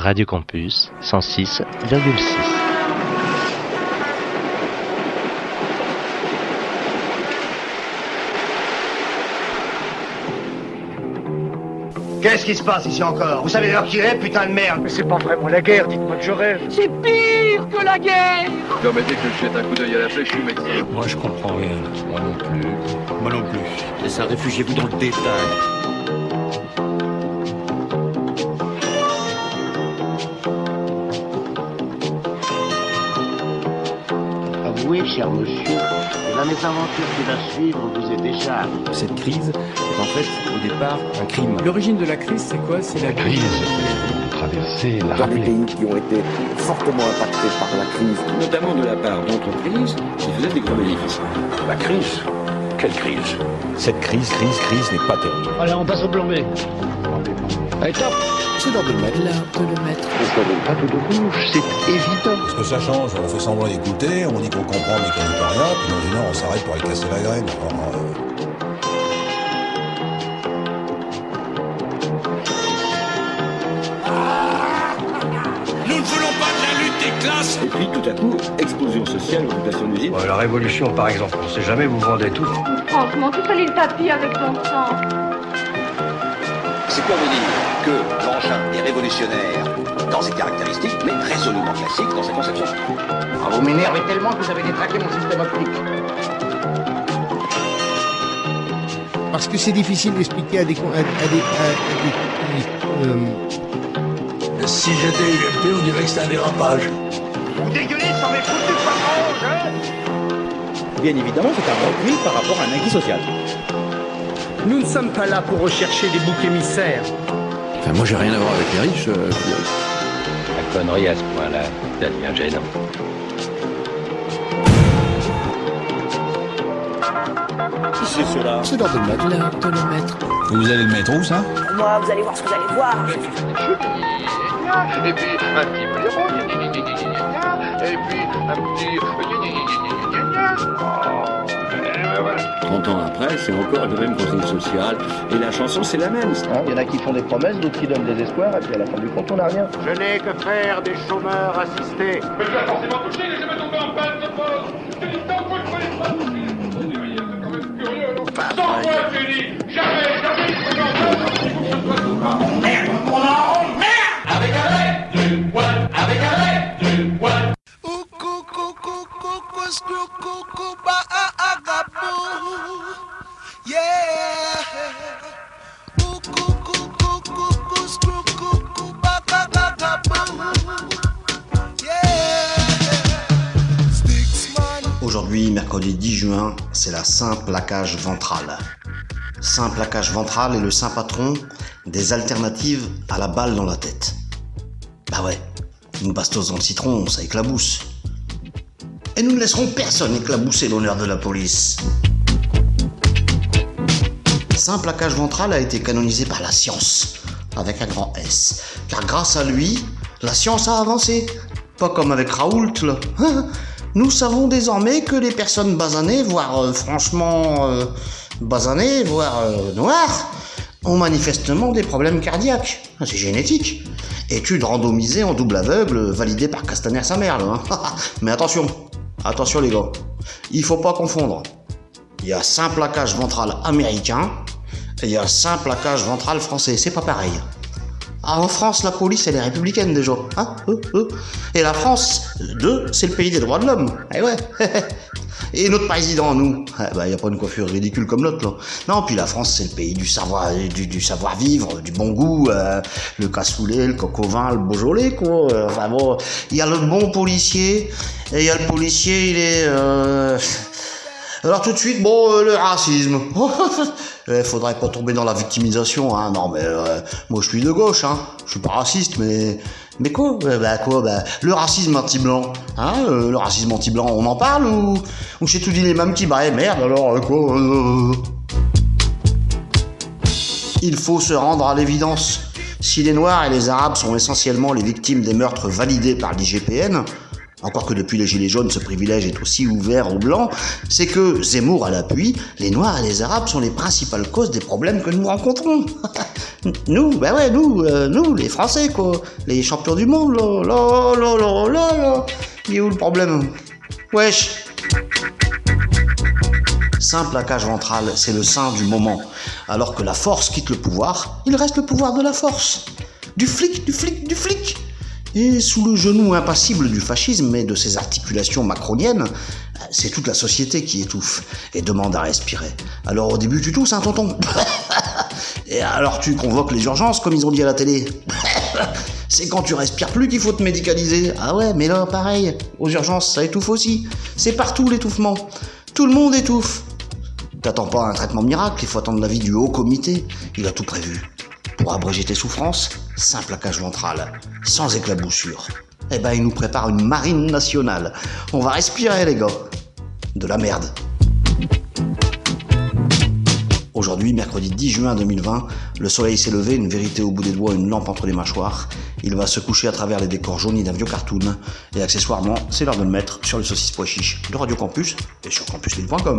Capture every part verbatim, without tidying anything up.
Radio Campus cent six virgule six. Qu'est-ce qui se passe ici encore? Vous savez l'heure qu'il est, putain de merde? Mais c'est pas vraiment la guerre, dites-moi que je rêve. C'est pire que la guerre! Non mais dès que je jette un coup d'œil à la flèche, je suis médecin. Moi je comprends rien. Moi non plus. Moi non plus. C'est ça, réfugiez-vous dans le détail. Avouez, cher monsieur, que la mésaventure qui va suivre vous est échappée. Cette crise est en fait, au départ, un crime. L'origine de la crise, c'est quoi? C'est la, la crise, c'est traverser la Dans les pays qui ont été fortement impactés par la crise, notamment de la part d'entreprises qui faisaient des gros bénéfices. La crise? Quelle crise? Cette crise, crise, crise n'est pas terminée. Allez, on passe au plombier. Allez, top! C'est l'heure de le mettre. L'heure de le mettre. Pourquoi donc pas tout de bouche? C'est évident. Parce que ça change, on fait semblant d'écouter, on dit qu'on comprend mais qu'on n'y peut rien, puis dans une heure on s'arrête pour aller casser la graine. Alors, euh... Nous ne voulons pas de la lutte des classes. Et puis tout à coup, explosion sociale, occupation d'usine. Ouais, la révolution par exemple, on sait jamais, vous vendez tout. Franchement, tu salis le tapis avec ton sang. C'est pour vous dire que l'engin est révolutionnaire dans ses caractéristiques, mais résolument classique dans sa conception. Ah, vous m'énervez tellement que vous avez détraqué mon système optique. Parce que c'est difficile d'expliquer à des... À, à des, à, à des euh... Si j'étais U M P, on dirait que c'est un dérapage. Vous dégueulez sur mes foutus de rouge, hein? Bien évidemment, c'est un recul par rapport à un acquis social. Nous ne sommes pas là pour rechercher des boucs émissaires. Enfin, moi, j'ai rien à voir avec les riches. Euh, La connerie à ce point-là, ça devient gênant. Qui c'est cela? C'est l'heure de le mettre. L'heure de le mettre. Vous allez le mettre où, ça? Moi, vous allez voir ce que vous allez voir. Et puis un petit blaireau, et puis un petit... trente ans après, c'est encore le même conseil social, et la chanson c'est la même. Il y en a qui font des promesses, d'autres qui donnent des espoirs, et puis à la fin du compte, on n'a rien. Je n'ai que faire des chômeurs assistés. Mais tu as forcément touché, laissez-moi tomber en panne de poste. Je dis tant fois que je ne pas toucher. C'est quand même curieux, non? Cent fois, tu dis, jamais, jamais, il faut en merde, mon nom, merde! Avec un lait, du poil, avec un lait, du poil. Aujourd'hui, mercredi dix juin, c'est la Saint-Plaquage ventrale. Saint-Plaquage ventral est le saint patron des alternatives à la balle dans la tête. Bah ouais, une bastos dans le citron, ça éclabousse. Et nous ne laisserons personne éclabousser l'honneur de la police. Saint-Plaquage ventral a été canonisé par la science, avec un grand S. Car grâce à lui, la science a avancé. Pas comme avec Raoult, là. Nous savons désormais que les personnes basanées, voire euh, franchement euh, basanées, voire euh, noires, ont manifestement des problèmes cardiaques. C'est génétique. Étude randomisée en double aveugle, validée par Castaner sa mère, là. Hein. Mais attention, attention les gars, il faut pas confondre. Il y a Saint-Plaquage ventral américain, et il y a Saint-Plaquage ventral français, c'est pas pareil. Ah, en France, la police, elle est républicaine déjà. Hein euh, euh. Et la France, deux, c'est le pays des droits de l'homme. Eh ouais. Et notre président, nous, eh ben, y a pas une coiffure ridicule comme l'autre, là. Non, puis la France, c'est le pays du savoir, du, du savoir-vivre, du bon goût, euh, le cassoulet, le coq au vin, le Beaujolais, quoi. Enfin bon, il y a le bon policier, et il y a le policier, il est... Euh... Alors tout de suite, bon, euh, le racisme. Il faudrait pas tomber dans la victimisation, hein. Non mais euh, moi je suis de gauche, hein. Je suis pas raciste, mais mais quoi euh, Bah quoi Bah le racisme anti-blanc, hein. Euh, le racisme anti-blanc, on en parle ou ou j'ai tout dit les mêmes qui bah merde alors euh, quoi euh... Il faut se rendre à l'évidence. Si les Noirs et les Arabes sont essentiellement les victimes des meurtres validés par l'I G P N, Encore que depuis les Gilets jaunes, ce privilège est aussi ouvert aux Blancs, c'est que, Zemmour à l'appui, les Noirs et les Arabes sont les principales causes des problèmes que nous rencontrons. Nous, ben ouais, nous, euh, nous, les Français, quoi, les champions du monde, là, là, là, là, là, là. Il est où le problème? Wesh. Simple, la cage ventrale, c'est le sein du moment. Alors que la force quitte le pouvoir, il reste le pouvoir de la force. Du flic, du flic, du flic. Et sous le genou impassible du fascisme et de ses articulations macroniennes, c'est toute la société qui étouffe et demande à respirer. Alors au début tu tousses, hein, tonton? Et alors tu convoques les urgences, comme ils ont dit à la télé. C'est quand tu respires plus qu'il faut te médicaliser. Ah ouais, mais là, pareil, aux urgences, ça étouffe aussi. C'est partout l'étouffement. Tout le monde étouffe. T'attends pas un traitement miracle, il faut attendre l'avis du haut comité. Il a tout prévu. Pour abréger tes souffrances, simple la cage ventrale, sans éclaboussure. Eh ben, il nous prépare une marine nationale. On va respirer, les gars. De la merde. Aujourd'hui, mercredi dix juin deux mille vingt, le soleil s'est levé, une vérité au bout des doigts, une lampe entre les mâchoires. Il va se coucher à travers les décors jaunis d'un vieux cartoon. Et accessoirement, c'est l'heure de le mettre sur le saucisse pois chiche de Radio Campus et sur campus lille point com.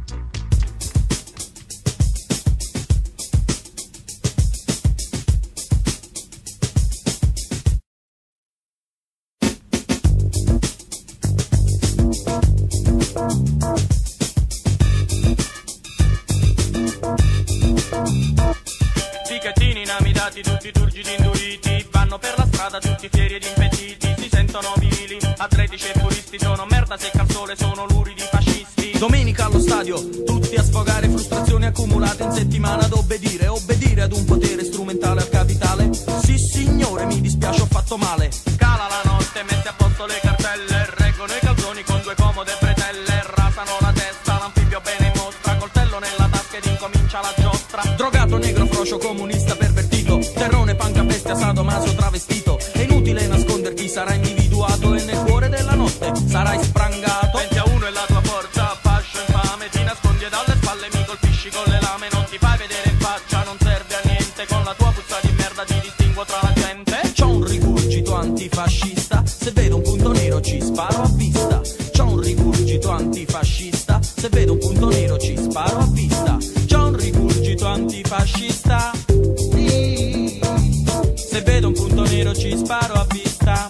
Tutti turgidi induriti, vanno per la strada tutti fieri ed impediti, si sentono vili, atletici e puristi, sono merda secca al sole, sono luridi fascisti. Domenica allo stadio, tutti a sfogare frustrazioni accumulate in settimana ad obbedire, obbedire ad un potere strumentale al capitale. Sì signore, mi dispiace, ho fatto male. Cala la notte, mette a posto le cartelle, reggono i calzoni con due comode bretelle, rasano la testa, l'anfibio bene in mostra, coltello nella tasca ed incomincia la giostra. Drogato, negro, frocio, comunista, pervertito, terrone, panca, bestia, sadomaso, travestito. È inutile nasconder chi sarà individuato e nel cuore della notte sarai sprangato. Venti a uno è la tua forza, fascio infame, ti nascondi e dalle spalle mi colpisci con le lame. Non ti fai vedere in faccia, non serve a niente, con la tua puzza di merda ti distinguo tra la gente. C'ho un rigurgito antifascista, se vedo un punto nero ci sparo a vista. C'ho un rigurgito antifascista, se vedo un punto nero ci sparo a vista. C'ho un rigurgito antifascista, se vedo un punto nero ci sparo a vista.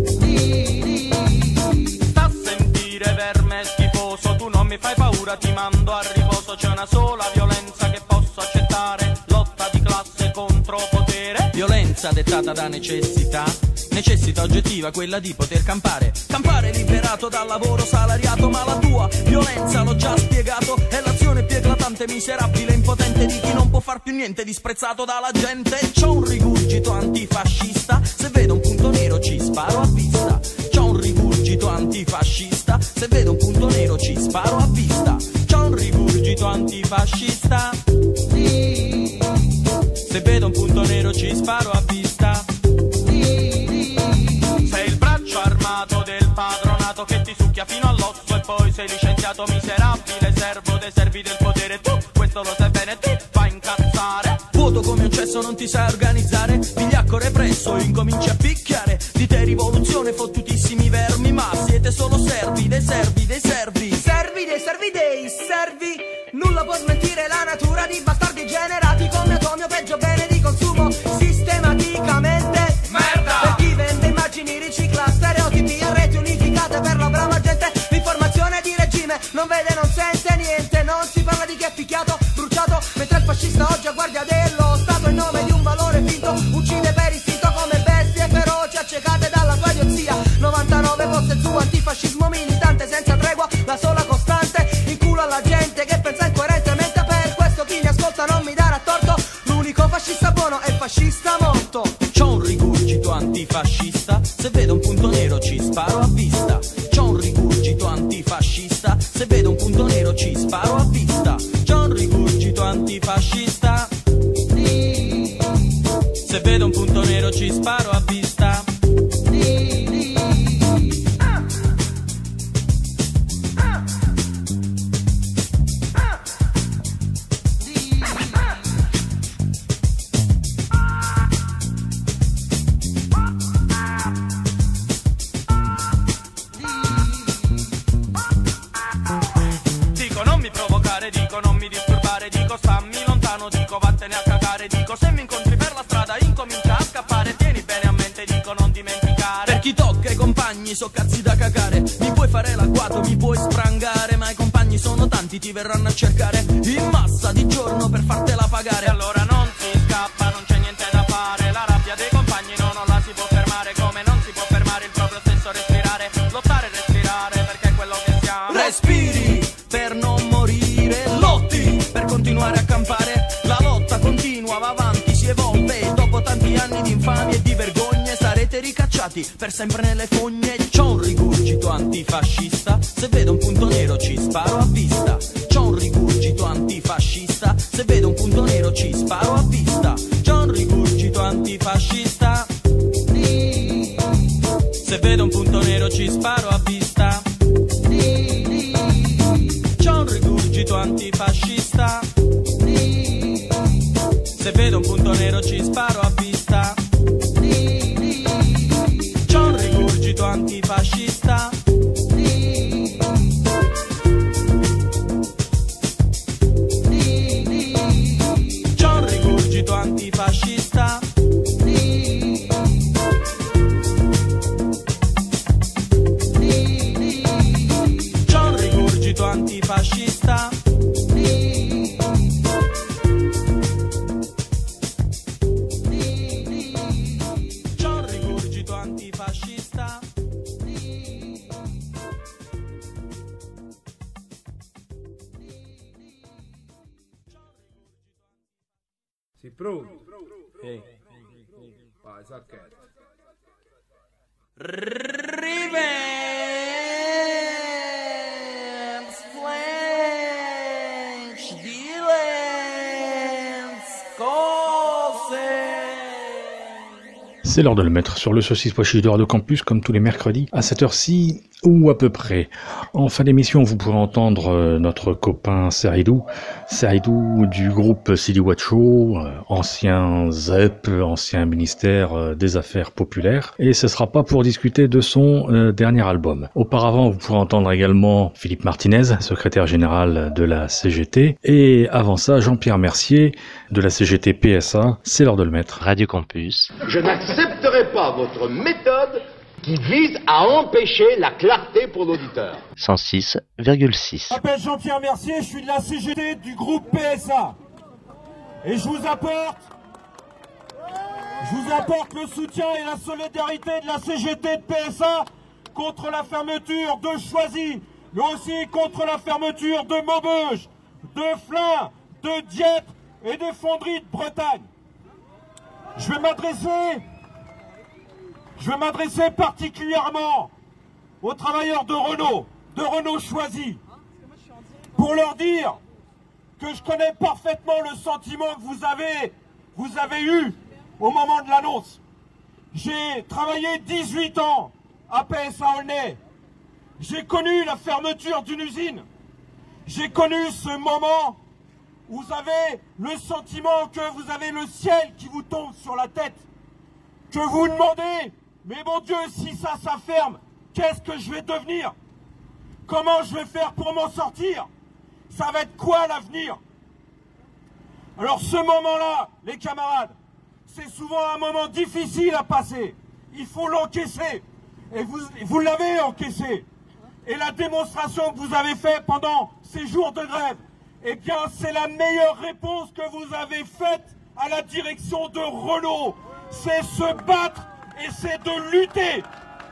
Sta a sentire verme schifoso, tu non mi fai paura, ti mando a riposo. C'è una sola violenza che posso accettare, lotta di classe contro potere. Violenza dettata da necessità, necessità oggettiva, quella di poter campare. Campare liberato dal lavoro salariato, ma la tua violenza, l'ho già spiegato, è l'azione più eclatante, miserabile, impotente di chi non può far più niente, disprezzato dalla gente. C'ho un rigurgito antifascista, se vedo un punto nero ci sparo a vista. C'ho un rigurgito antifascista, se vedo un punto nero ci sparo a vista. C'ho un rigurgito antifascista, se vedo un punto nero ci sparo a vista. Sei il braccio armato del padronato che ti succhia fino all'osso e poi sei licenziato miserabile, servo dei servi del potere. Tu questo lo sai bene, ti fa incazzare. Vuoto come un cesso, non ti sai organizzare, vigliacco represso, incominci a picchiare. Di te rivoluzione, fottutissimi vermi, ma siete solo servi dei servi dei servi. Servi dei servi dei servi. Nulla può smentire la natura di bastardi generati come atomio, peggio bene di consumo sistematicamente. Merda! Per chi vende immagini, ricicla stereotipi a reti unificate per la brava gente. L'informazione di regime non vede, non sente niente, non si parla di chi è picchiato, bruciato, mentre il fascista oggi a guardia dello Stato in nome di un valore finto uccide per istinto come bestie feroci accecate dalla tua idiozia. novantanove poste su antifascismo militante senza tregua, la sola costante, in culo alla gente che pensa incoerentemente. Per questo chi mi ascolta non mi darà torto, l'unico fascista buono è il fascista morto. C'ho un rigurgito antifascista, se vedo un punto nero ci sparo a vista. C'ho un rigurgito antifascista, se vedo un punto nero ci sparo a vista. C'ho un rigurgito antifascista, se vedo un punto nero ci sparo a vista. dico stammi lontano, dico vattene a cagare, dico se mi incontri per la strada incomincia a scappare, tieni bene a mente, dico non dimenticare. Per chi tocca i compagni so cazzi da cagare, mi puoi fare l'agguato, mi puoi sprangare, ma i compagni sono tanti, ti verranno a cercare in massa di giorno per fartela pagare. E allora non si scappa, non c'è niente da fare, la rabbia dei compagni no, non la si può fermare, come non si può fermare il proprio stesso respirare, lottare e respirare perché è quello che siamo. Respiri per non morire, lotti per continuare a campare, la lotta continua, va avanti, si evolve e dopo tanti anni di infamia e di vergogne sarete ricacciati per sempre nelle fogne. C'ho un rigurgito antifascista, se vedo un punto nero ci sparo a vista. C'ho un rigurgito antifascista, se vedo un punto nero ci sparo a vista. C'ho un rigurgito antifascista, se vedo un punto nero ci sparo a vista. C'ho un rigurgito antifascista, se vedo un punto nero ci sparo a vista. C'ho un rigurgito antifascista, c'ho un rigurgito antifascista, c'ho un rigurgito antifascista. Si pronto? Sì. Vai, sacchetto. Revenge Flash Dealings Cause. C'est l'heure de le mettre sur le saucisse pois chiche de Radio Campus comme tous les mercredis à cette heure-ci ou à peu près. En fin d'émission, vous pourrez entendre notre copain Seridou, Seridou du groupe Silly What Show, ancien Z E P, ancien ministère des Affaires Populaires, et ce sera pas pour discuter de son euh, dernier album. Auparavant, vous pourrez entendre également Philippe Martinez, secrétaire général de la C G T, et avant ça, Jean-Pierre Mercier de la C G T P S A. C'est l'heure de le mettre. Radio Campus. Je n'accepterai pas votre méthode qui vise à empêcher la clarté pour l'auditeur. cent six virgule six. Je m'appelle Jean-Pierre Mercier, je suis de la C G T du groupe P S A. Et je vous apporte, je vous apporte le soutien et la solidarité de la C G T de P S A contre la fermeture de Choisy, mais aussi contre la fermeture de Maubeuge, de Flins, de Dieppe et des fonderies de Bretagne. Je vais m'adresser, je vais m'adresser particulièrement aux travailleurs de Renault, de Renault Choisy, pour leur dire que je connais parfaitement le sentiment que vous avez, vous avez eu au moment de l'annonce. J'ai travaillé dix-huit ans à P S A Aulnay. J'ai connu la fermeture d'une usine. J'ai connu ce moment où vous avez le sentiment que vous avez le ciel qui vous tombe sur la tête. Que vous vous demandez, mais mon Dieu, si ça, ça ferme, qu'est-ce que je vais devenir? Comment je vais faire pour m'en sortir? Ça va être quoi l'avenir? Alors ce moment-là, les camarades, c'est souvent un moment difficile à passer. Il faut l'encaisser. Et vous, vous l'avez encaissé. Et la démonstration que vous avez faite pendant ces jours de grève, eh bien c'est la meilleure réponse que vous avez faite à la direction de Renault. C'est se battre et c'est de lutter.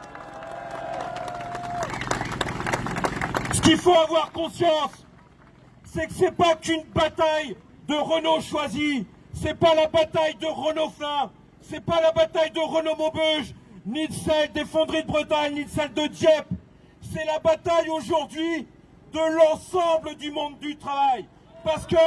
Ce qu'il faut avoir conscience, c'est que c'est pas qu'une bataille de Renault Choisy, c'est pas la bataille de Renault Flins, c'est pas la bataille de Renault Maubeuge, ni de celle des fonderies de Bretagne, ni de celle de Dieppe. C'est la bataille aujourd'hui de l'ensemble du monde du travail. Parce que,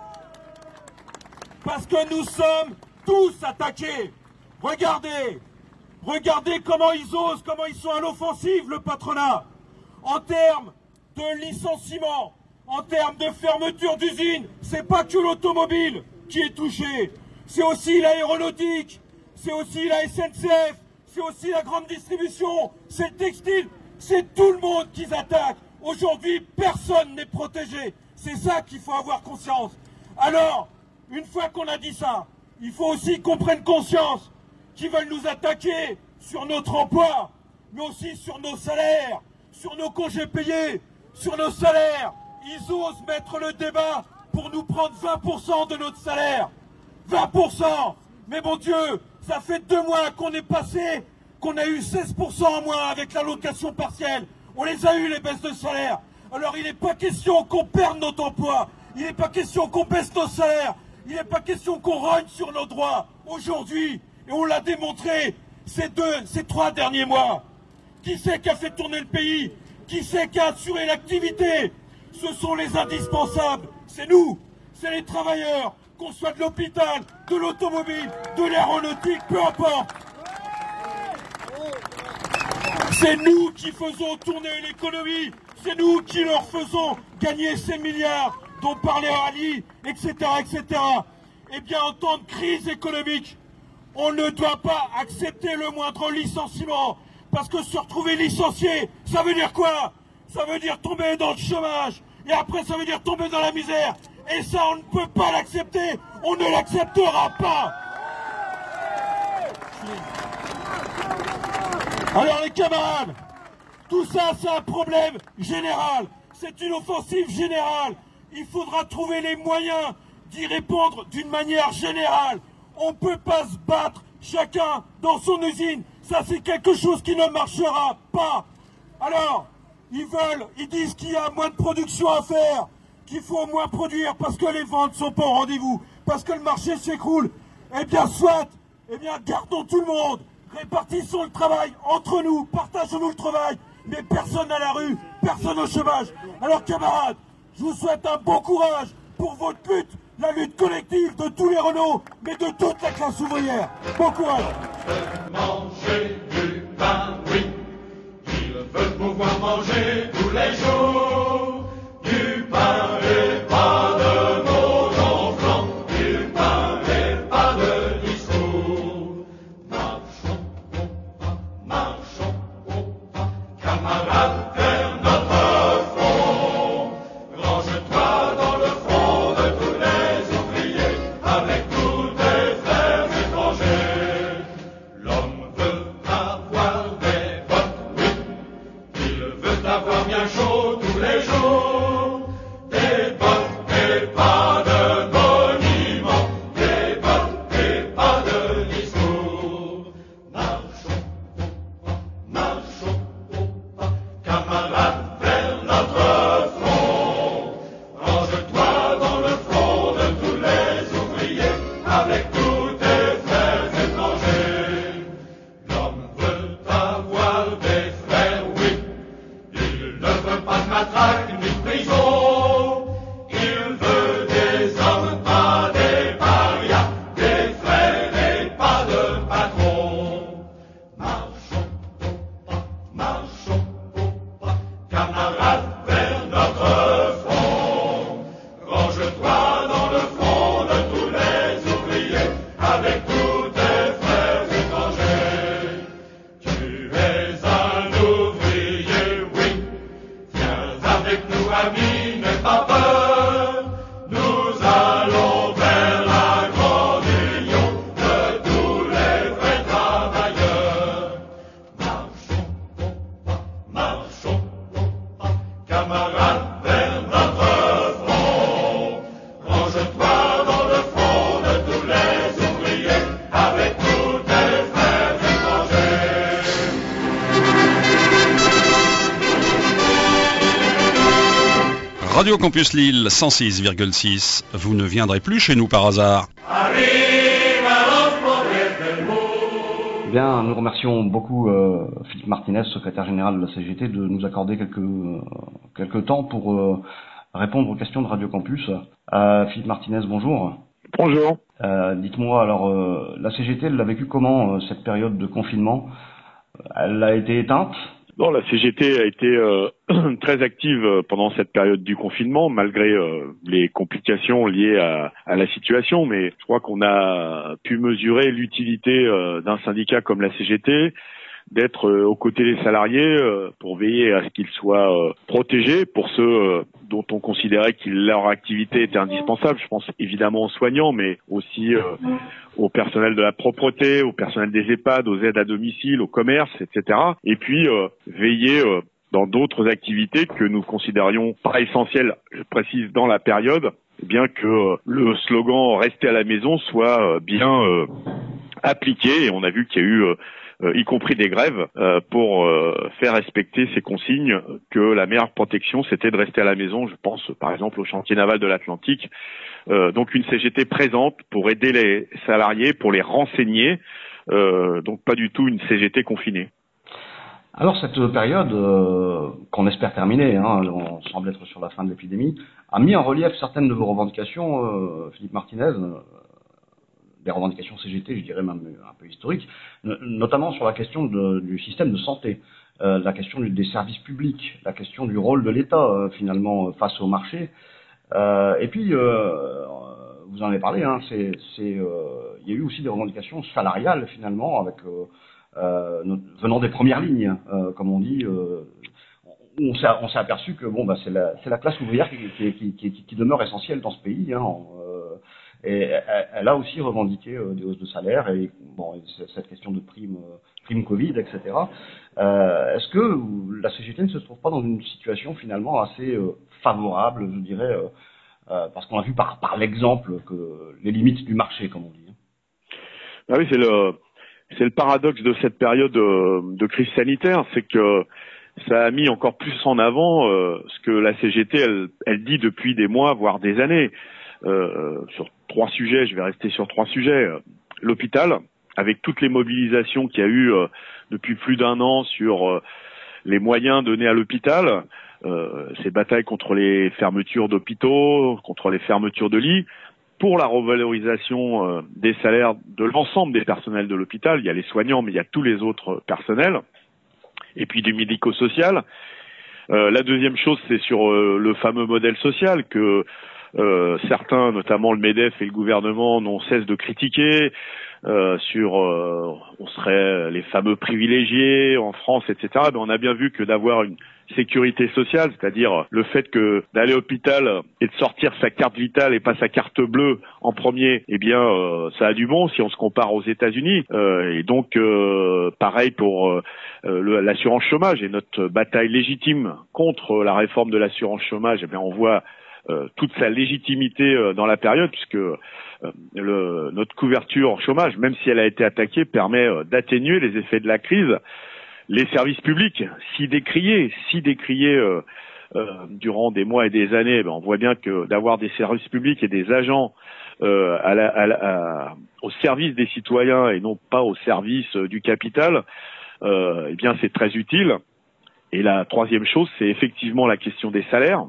parce que nous sommes tous attaqués. Regardez, regardez comment ils osent, comment ils sont à l'offensive, le patronat. En termes de licenciement, en termes de fermeture d'usines, c'est pas que l'automobile qui est touchée, c'est aussi l'aéronautique, c'est aussi la S N C F, c'est aussi la grande distribution, c'est le textile, c'est tout le monde qui s'attaque. Aujourd'hui, personne n'est protégé. C'est ça qu'il faut avoir conscience. Alors, une fois qu'on a dit ça, il faut aussi qu'on prenne conscience qu'ils veulent nous attaquer sur notre emploi, mais aussi sur nos salaires, sur nos congés payés, sur nos salaires. Ils osent mettre le débat pour nous prendre vingt pour cent de notre salaire. vingt pour cent. Mais mon Dieu, ça fait deux mois qu'on est passé, qu'on a eu seize pour cent en moins avec l'allocation partielle. On les a eu, les baisses de salaire. Alors il n'est pas question qu'on perde notre emploi. Il n'est pas question qu'on baisse nos salaires. Il n'est pas question qu'on rogne sur nos droits. Aujourd'hui, et on l'a démontré ces deux, ces trois derniers mois. Qui c'est qui a fait tourner le pays? Qui c'est qui a assuré l'activité? Ce sont les indispensables. C'est nous, c'est les travailleurs, qu'on soit de l'hôpital, de l'automobile, de l'aéronautique, peu importe. C'est nous qui faisons tourner l'économie. C'est nous qui leur faisons gagner ces milliards dont parlait Ali, et cetera, et cetera. Eh bien, en temps de crise économique, on ne doit pas accepter le moindre licenciement. Parce que se retrouver licencié, ça veut dire quoi? Ça veut dire tomber dans le chômage. Et après, ça veut dire tomber dans la misère. Et ça, on ne peut pas l'accepter. On ne l'acceptera pas. Alors les camarades, tout ça, c'est un problème général. C'est une offensive générale. Il faudra trouver les moyens d'y répondre d'une manière générale. On ne peut pas se battre chacun dans son usine. Ça, c'est quelque chose qui ne marchera pas. Alors, ils veulent, ils disent qu'il y a moins de production à faire, qu'il faut moins produire parce que les ventes ne sont pas au rendez-vous, parce que le marché s'écroule. Eh bien, soit, eh bien, gardons tout le monde. Répartissons le travail entre nous, partageons-nous le travail, mais personne à la rue, personne au chômage. Alors camarades, je vous souhaite un bon courage pour votre lutte, la lutte collective de tous les Renault, mais de toute la classe ouvrière. Bon courage. Manger du pain, oui, il veut pouvoir manger tous les jours du pain et pas de mots gonflants, du pain et pas de discours. Marchons au pas, marchons au pas, camarades, vers notre front. Range-toi dans le front de tous les ouvriers, avec tous tes frères étrangers. L'homme veut avoir des bottes, oui, il veut avoir bien chaud tous les jours. Des bottes et pas de monuments, des bottes et pas de discours. Marchons au pas, marchons au pas, camarades, vers notre front. Range-toi dans le front de tous les ouvriers, avec tous tes frères étrangers. L'homme veut avoir des frères, oui, il ne veut pas de matraque ni de prison. Il veut des hommes, pas des parias, des frères et pas de patrons. Marchons au pas, marchons au pas, camarades, vers notre front. Range-toi dans le front de tous les ouvriers, avec tous tes frères étrangers. Tu es un ouvrier, oui, viens avec nous, amis, n'aie pas peur. Nous allons vers la grande union de tous les vrais travailleurs. Marchons au pas, marchons au pas, camarades, vers notre front. Range-toi dans le front de tous les ouvriers, avec tous tes frères étrangers. Radio Campus Lille cent six virgule six, vous ne viendrez plus chez nous par hasard. Bien, nous remercions beaucoup euh, Philippe Martinez, secrétaire général de la C G T, de nous accorder quelques, euh, quelques temps pour euh, répondre aux questions de Radio Campus. Euh, Philippe Martinez, bonjour. Bonjour. Euh, dites-moi, alors, euh, la C G T, elle l'a vécu comment, euh, cette période de confinement? Elle a été éteinte? Non, la C G T a été euh, très active pendant cette période du confinement, malgré euh, les complications liées à, à la situation. Mais je crois qu'on a pu mesurer l'utilité euh, d'un syndicat comme la C G T, d'être euh, aux côtés des salariés euh, pour veiller à ce qu'ils soient euh, protégés pour ceux euh, dont on considérait que leur activité était indispensable. Je pense évidemment aux soignants, mais aussi euh, au personnel de la propreté, au personnel des EHPAD, aux aides à domicile, au commerce, et cetera. Et puis euh, veiller euh, dans d'autres activités que nous considérions pas essentielles, je précise, dans la période, bien que euh, le slogan « Rester à la maison » soit euh, bien euh, appliqué. Et on a vu qu'il y a eu euh, Euh, y compris des grèves, euh, pour euh, faire respecter ces consignes, que la meilleure protection, c'était de rester à la maison. Je pense, par exemple, au chantier naval de l'Atlantique. Euh, donc une C G T présente pour aider les salariés, pour les renseigner, euh, donc pas du tout une C G T confinée. Alors cette période, euh, qu'on espère terminer, hein, on semble être sur la fin de l'épidémie, a mis en relief certaines de vos revendications, euh, Philippe Martinez, euh, des revendications C G T, je dirais même un peu historiques, notamment sur la question de, du système de santé, euh, la question du, des services publics, la question du rôle de l'État euh, finalement face au marché. Euh, et puis, euh, vous en avez parlé, hein, c'est, c'est, euh, il y a eu aussi des revendications salariales finalement, avec euh, euh, notre, venant des premières lignes, euh, comme on dit. Euh, on s'est, on s'est aperçu que bon, bah, c'est la, c'est la classe ouvrière qui, qui, qui, qui, qui demeure essentielle dans ce pays. Hein, euh, Et elle, elle a aussi revendiqué euh, des hausses de salaire et bon, cette question de prime, euh, prime Covid, et cetera. Euh, est-ce que la C G T ne se trouve pas dans une situation finalement assez euh, favorable, je dirais, euh, euh, parce qu'on a vu par, par l'exemple que les limites du marché, comme on dit. Ah oui, c'est le, c'est le paradoxe de cette période de, de crise sanitaire, c'est que ça a mis encore plus en avant euh, ce que la C G T, elle, elle dit depuis des mois, voire des années. Euh, sur trois sujets, je vais rester sur trois sujets. L'hôpital, avec toutes les mobilisations qu'il y a eu euh, depuis plus d'un an sur euh, les moyens donnés à l'hôpital, euh, ces batailles contre les fermetures d'hôpitaux, contre les fermetures de lits, pour la revalorisation euh, des salaires de l'ensemble des personnels de l'hôpital. Il y a les soignants, mais il y a tous les autres personnels, et puis du médico-social. Euh, la deuxième chose, c'est sur euh, le fameux modèle social que Euh, certains, notamment le MEDEF et le gouvernement, n'ont cesse de critiquer, euh, sur euh, on serait les fameux privilégiés en France, et cetera. Mais on a bien vu que d'avoir une sécurité sociale, c'est-à-dire le fait que d'aller à l'hôpital et de sortir sa carte vitale et pas sa carte bleue en premier, eh bien euh, ça a du bon si on se compare aux États-Unis. Euh, et donc euh, pareil pour euh, le, l'assurance chômage et notre bataille légitime contre la réforme de l'assurance chômage. Eh bien on voit Euh, toute sa légitimité euh, dans la période, puisque euh, le, notre couverture en chômage, même si elle a été attaquée, permet euh, d'atténuer les effets de la crise. Les services publics, si décriés, si décriés euh, euh, durant des mois et des années, ben on voit bien que d'avoir des services publics et des agents euh, à la, à la, à, au service des citoyens et non pas au service euh, du capital, euh, eh bien c'est très utile. Et la troisième chose, c'est effectivement la question des salaires.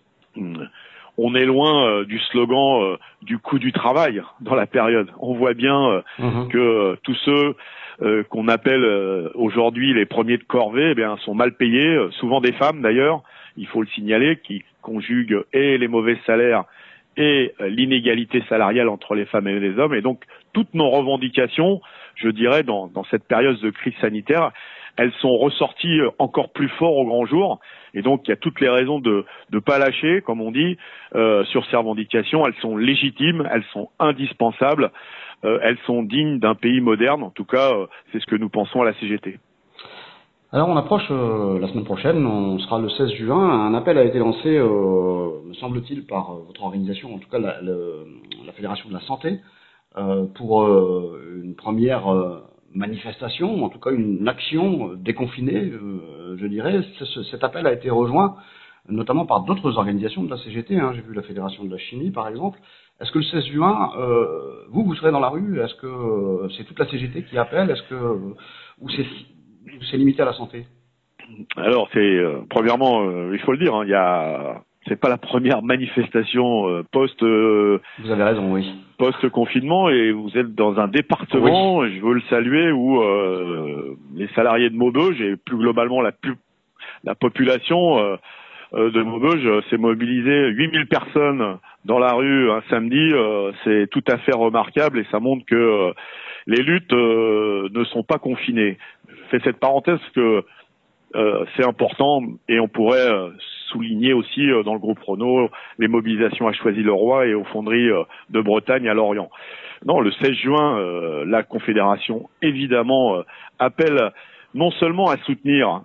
On est loin euh, du slogan euh, du coût du travail dans la période. On voit bien euh, mmh. que euh, tous ceux euh, qu'on appelle euh, aujourd'hui les premiers de corvée, eh bien, sont mal payés, euh, souvent des femmes d'ailleurs, il faut le signaler, qui conjuguent et les mauvais salaires et euh, l'inégalité salariale entre les femmes et les hommes. Et donc toutes nos revendications, je dirais, dans, dans cette période de crise sanitaire, elles sont ressorties encore plus fort au grand jour. Et donc, il y a toutes les raisons de ne pas lâcher, comme on dit, euh, sur ces revendications. Elles sont légitimes, elles sont indispensables, euh, elles sont dignes d'un pays moderne. En tout cas, euh, c'est ce que nous pensons à la C G T. Alors, on approche euh, la semaine prochaine, on sera le seize juin. Un appel a été lancé, euh, me semble-t-il, par votre organisation, en tout cas la, la, la Fédération de la Santé, euh, pour euh, une première... Euh, manifestation, en tout cas une action déconfinée, euh, je dirais. Ce, cet appel a été rejoint notamment par d'autres organisations de la C G T, hein. J'ai vu la Fédération de la Chimie par exemple. Est-ce que le seize juin, euh, vous, vous serez dans la rue? Est-ce que euh, c'est toute la C G T qui appelle? Est-ce que ou c'est, c'est limité à la santé? Alors c'est euh, premièrement, euh, il faut le dire, hein, il y a c'est pas la première manifestation euh, post. Euh, vous avez raison, oui. Post-confinement, et vous êtes dans un département, oui. Je veux le saluer, où euh, les salariés de Maubeuge et plus globalement la, plus, la population euh, de Maubeuge s'est mobilisée, huit mille personnes dans la rue un samedi, euh, c'est tout à fait remarquable et ça montre que euh, les luttes euh, ne sont pas confinées. Je fais cette parenthèse que euh, c'est important et on pourrait euh, souligner aussi euh, dans le groupe Renault les mobilisations à Choisy-le-Roi et aux fonderies euh, de Bretagne à Lorient. Non, le seize juin, euh, la Confédération, évidemment, euh, appelle non seulement à soutenir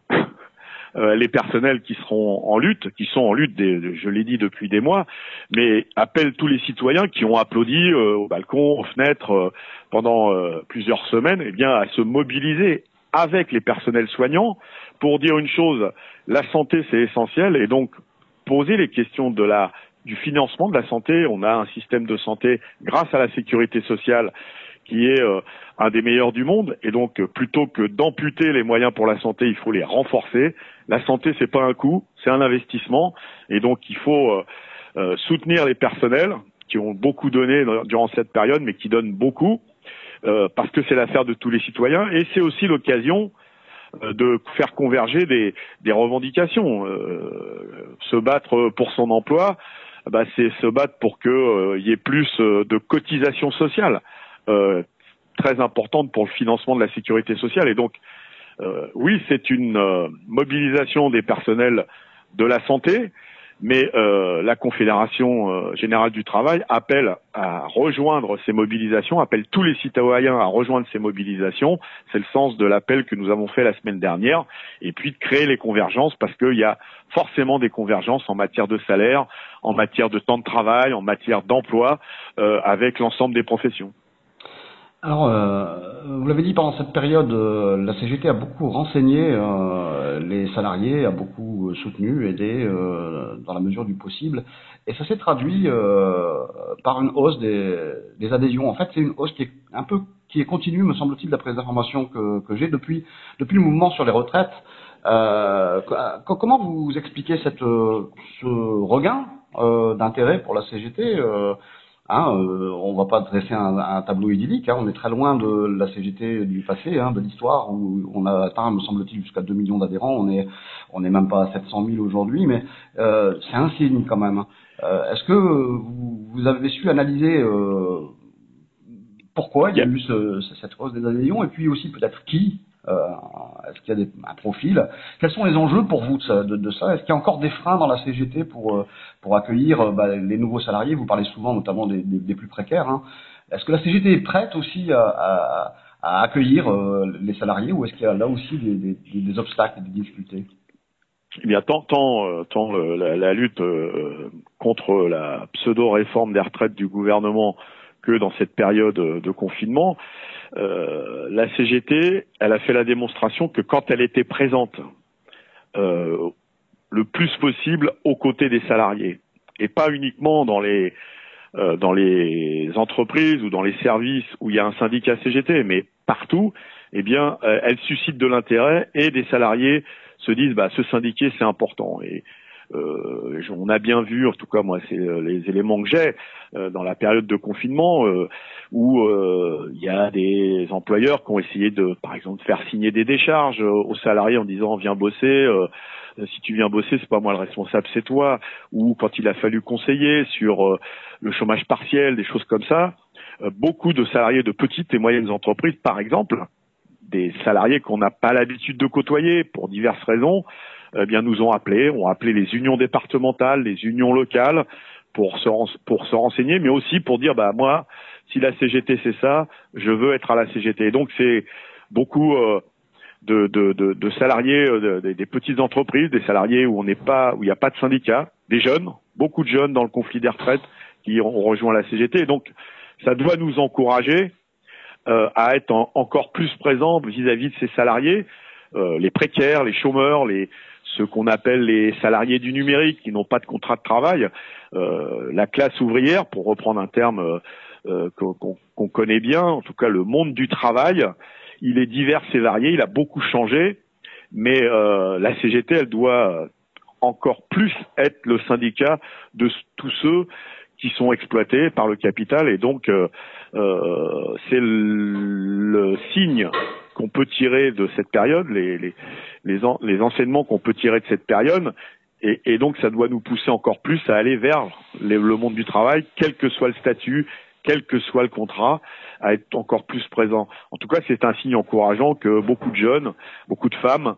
euh, les personnels qui seront en lutte, qui sont en lutte, des, je l'ai dit depuis des mois, mais appelle tous les citoyens qui ont applaudi euh, au balcon, aux fenêtres, euh, pendant euh, plusieurs semaines, eh bien, à se mobiliser avec les personnels soignants pour dire une chose, la santé c'est essentiel, et donc poser les questions de la du financement de la santé. On a un système de santé grâce à la sécurité sociale qui est euh, un des meilleurs du monde, et donc euh, plutôt que d'amputer les moyens pour la santé, il faut les renforcer. La santé c'est pas un coût, c'est un investissement, et donc il faut euh, euh, soutenir les personnels qui ont beaucoup donné durant cette période, mais qui donnent beaucoup, euh, parce que c'est l'affaire de tous les citoyens, et c'est aussi l'occasion euh, de faire converger des, des revendications. Euh, se battre pour son emploi, bah, c'est se battre pour qu'il euh, y ait plus euh, de cotisations sociales, euh, très importantes pour le financement de la sécurité sociale. Et donc, euh, oui, c'est une euh, mobilisation des personnels de la santé, mais euh, la Confédération euh, Générale du Travail appelle à rejoindre ces mobilisations, appelle tous les citoyens à rejoindre ces mobilisations. C'est le sens de l'appel que nous avons fait la semaine dernière, et puis de créer les convergences, parce qu'il y a forcément des convergences en matière de salaire, en matière de temps de travail, en matière d'emploi, euh, avec l'ensemble des professions. Alors, euh, vous l'avez dit, pendant cette période, euh, la C G T a beaucoup renseigné euh, les salariés, a beaucoup soutenu, aidé euh, dans la mesure du possible, et ça s'est traduit euh, par une hausse des, des adhésions. En fait, c'est une hausse qui est un peu qui est continue, me semble-t-il, d'après les informations que, que j'ai depuis depuis le mouvement sur les retraites. Euh, comment vous expliquez cette ce regain euh, d'intérêt pour la C G T? euh, Hein, euh, on va pas dresser un, un tableau idyllique, hein, on est très loin de la C G T du passé, hein, de l'histoire, où on a atteint, me semble-t-il, jusqu'à deux millions d'adhérents, on est on est même pas à sept cent mille aujourd'hui, mais euh, c'est un signe quand même. Euh, est-ce que vous, vous avez su analyser euh, pourquoi il y a eu ce, cette hausse des adhésions, et puis aussi peut-être qui euh, est-ce qu'il y a des, un profil? Quels sont les enjeux pour vous de ça, de, de ça? Est-ce qu'il y a encore des freins dans la C G T pour pour accueillir bah, les nouveaux salariés? Vous parlez souvent notamment des, des, des plus précaires. Hein. Est-ce que la C G T est prête aussi à, à, à accueillir euh, les salariés, ou est-ce qu'il y a là aussi des, des, des obstacles, des difficultés? Eh bien, tant, tant, tant le, la, la lutte euh, contre la pseudo-réforme des retraites du gouvernement que dans cette période de confinement, euh, la C G T, elle a fait la démonstration que quand elle était présente, euh, le plus possible aux côtés des salariés, et pas uniquement dans les euh, dans les entreprises ou dans les services où il y a un syndicat C G T, mais partout, eh bien, euh, elle suscite de l'intérêt, et des salariés se disent, bah, se syndiquer, c'est important. Et Euh, on a bien vu, en tout cas moi c'est les éléments que j'ai euh, dans la période de confinement euh, où euh, il y a des employeurs qui ont essayé de, par exemple, faire signer des décharges aux salariés en disant viens bosser, euh, si tu viens bosser c'est pas moi le responsable, c'est toi. Ou quand il a fallu conseiller sur euh, le chômage partiel, des choses comme ça, euh, beaucoup de salariés de petites et moyennes entreprises, par exemple, des salariés qu'on n'a pas l'habitude de côtoyer pour diverses raisons, eh bien, nous ont appelés, ont appelé les unions départementales, les unions locales, pour se, pour se renseigner, mais aussi pour dire, bah, moi, si la C G T c'est ça, je veux être à la C G T. Et donc, c'est beaucoup euh, de, de, de, de salariés, euh, de, des petites entreprises, des salariés où on n'est pas, où il n'y a pas de syndicat, des jeunes, beaucoup de jeunes dans le conflit des retraites qui ont rejoint la C G T. Et donc, ça doit nous encourager euh, à être en, encore plus présents vis-à-vis de ces salariés, euh, les précaires, les chômeurs, les ceux qu'on appelle les salariés du numérique qui n'ont pas de contrat de travail, euh, la classe ouvrière, pour reprendre un terme euh, qu'on, qu'on connaît bien, en tout cas le monde du travail, il est divers et varié, il a beaucoup changé, mais euh, la C G T, elle doit encore plus être le syndicat de tous ceux qui sont exploités par le capital, et donc euh, euh, c'est le, le signe qu'on peut tirer de cette période, les, les, les, en, les enseignements qu'on peut tirer de cette période, et, et donc ça doit nous pousser encore plus à aller vers les, le monde du travail, quel que soit le statut, quel que soit le contrat, à être encore plus présent. En tout cas, c'est un signe encourageant que beaucoup de jeunes, beaucoup de femmes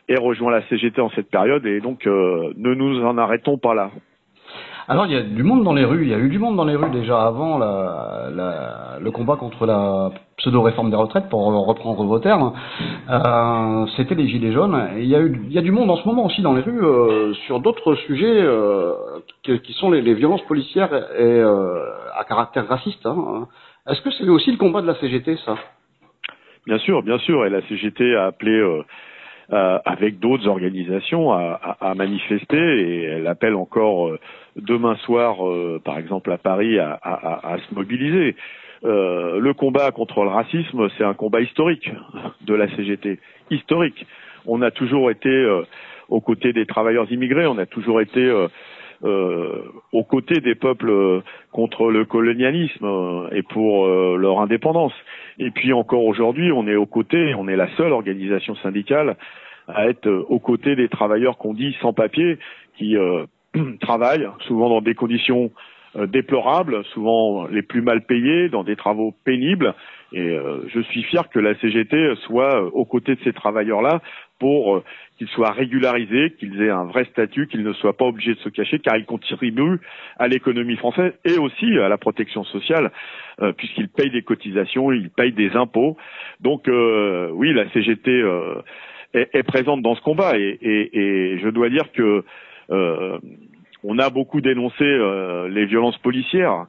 ait rejoint la C G T en cette période, et donc euh, ne nous en arrêtons pas là. Alors il y a du monde dans les rues, il y a eu du monde dans les rues déjà avant la, la, le combat contre la pseudo-réforme des retraites, pour reprendre vos termes. Euh, c'était les Gilets jaunes. Et il y a eu, il y a du monde en ce moment aussi dans les rues euh, sur d'autres sujets euh, qui, qui sont les, les violences policières et euh, à caractère raciste. Hein. Est-ce que c'est aussi le combat de la C G T, ça? Bien sûr, bien sûr. Et la C G T a appelé euh, euh, avec d'autres organisations à, à, à manifester, et elle appelle encore euh, demain soir, euh, par exemple à Paris, à, à, à se mobiliser. Euh, le combat contre le racisme, c'est un combat historique de la C G T. Historique. On a toujours été euh, aux côtés des travailleurs immigrés, on a toujours été euh, euh, aux côtés des peuples euh, contre le colonialisme euh, et pour euh, leur indépendance. Et puis encore aujourd'hui, on est aux côtés, on est la seule organisation syndicale à être euh, aux côtés des travailleurs qu'on dit sans papier, qui euh, travaillent souvent dans des conditions euh, déplorables, souvent les plus mal payés, dans des travaux pénibles. Et euh, je suis fier que la C G T soit euh, aux côtés de ces travailleurs-là pour euh, qu'ils soient régularisés, qu'ils aient un vrai statut, qu'ils ne soient pas obligés de se cacher, car ils contribuent à l'économie française et aussi à la protection sociale, euh, puisqu'ils payent des cotisations, ils payent des impôts. Donc euh, oui, la C G T euh, est, est présente dans ce combat, et, et, et je dois dire que euh, on a beaucoup dénoncé euh, les violences policières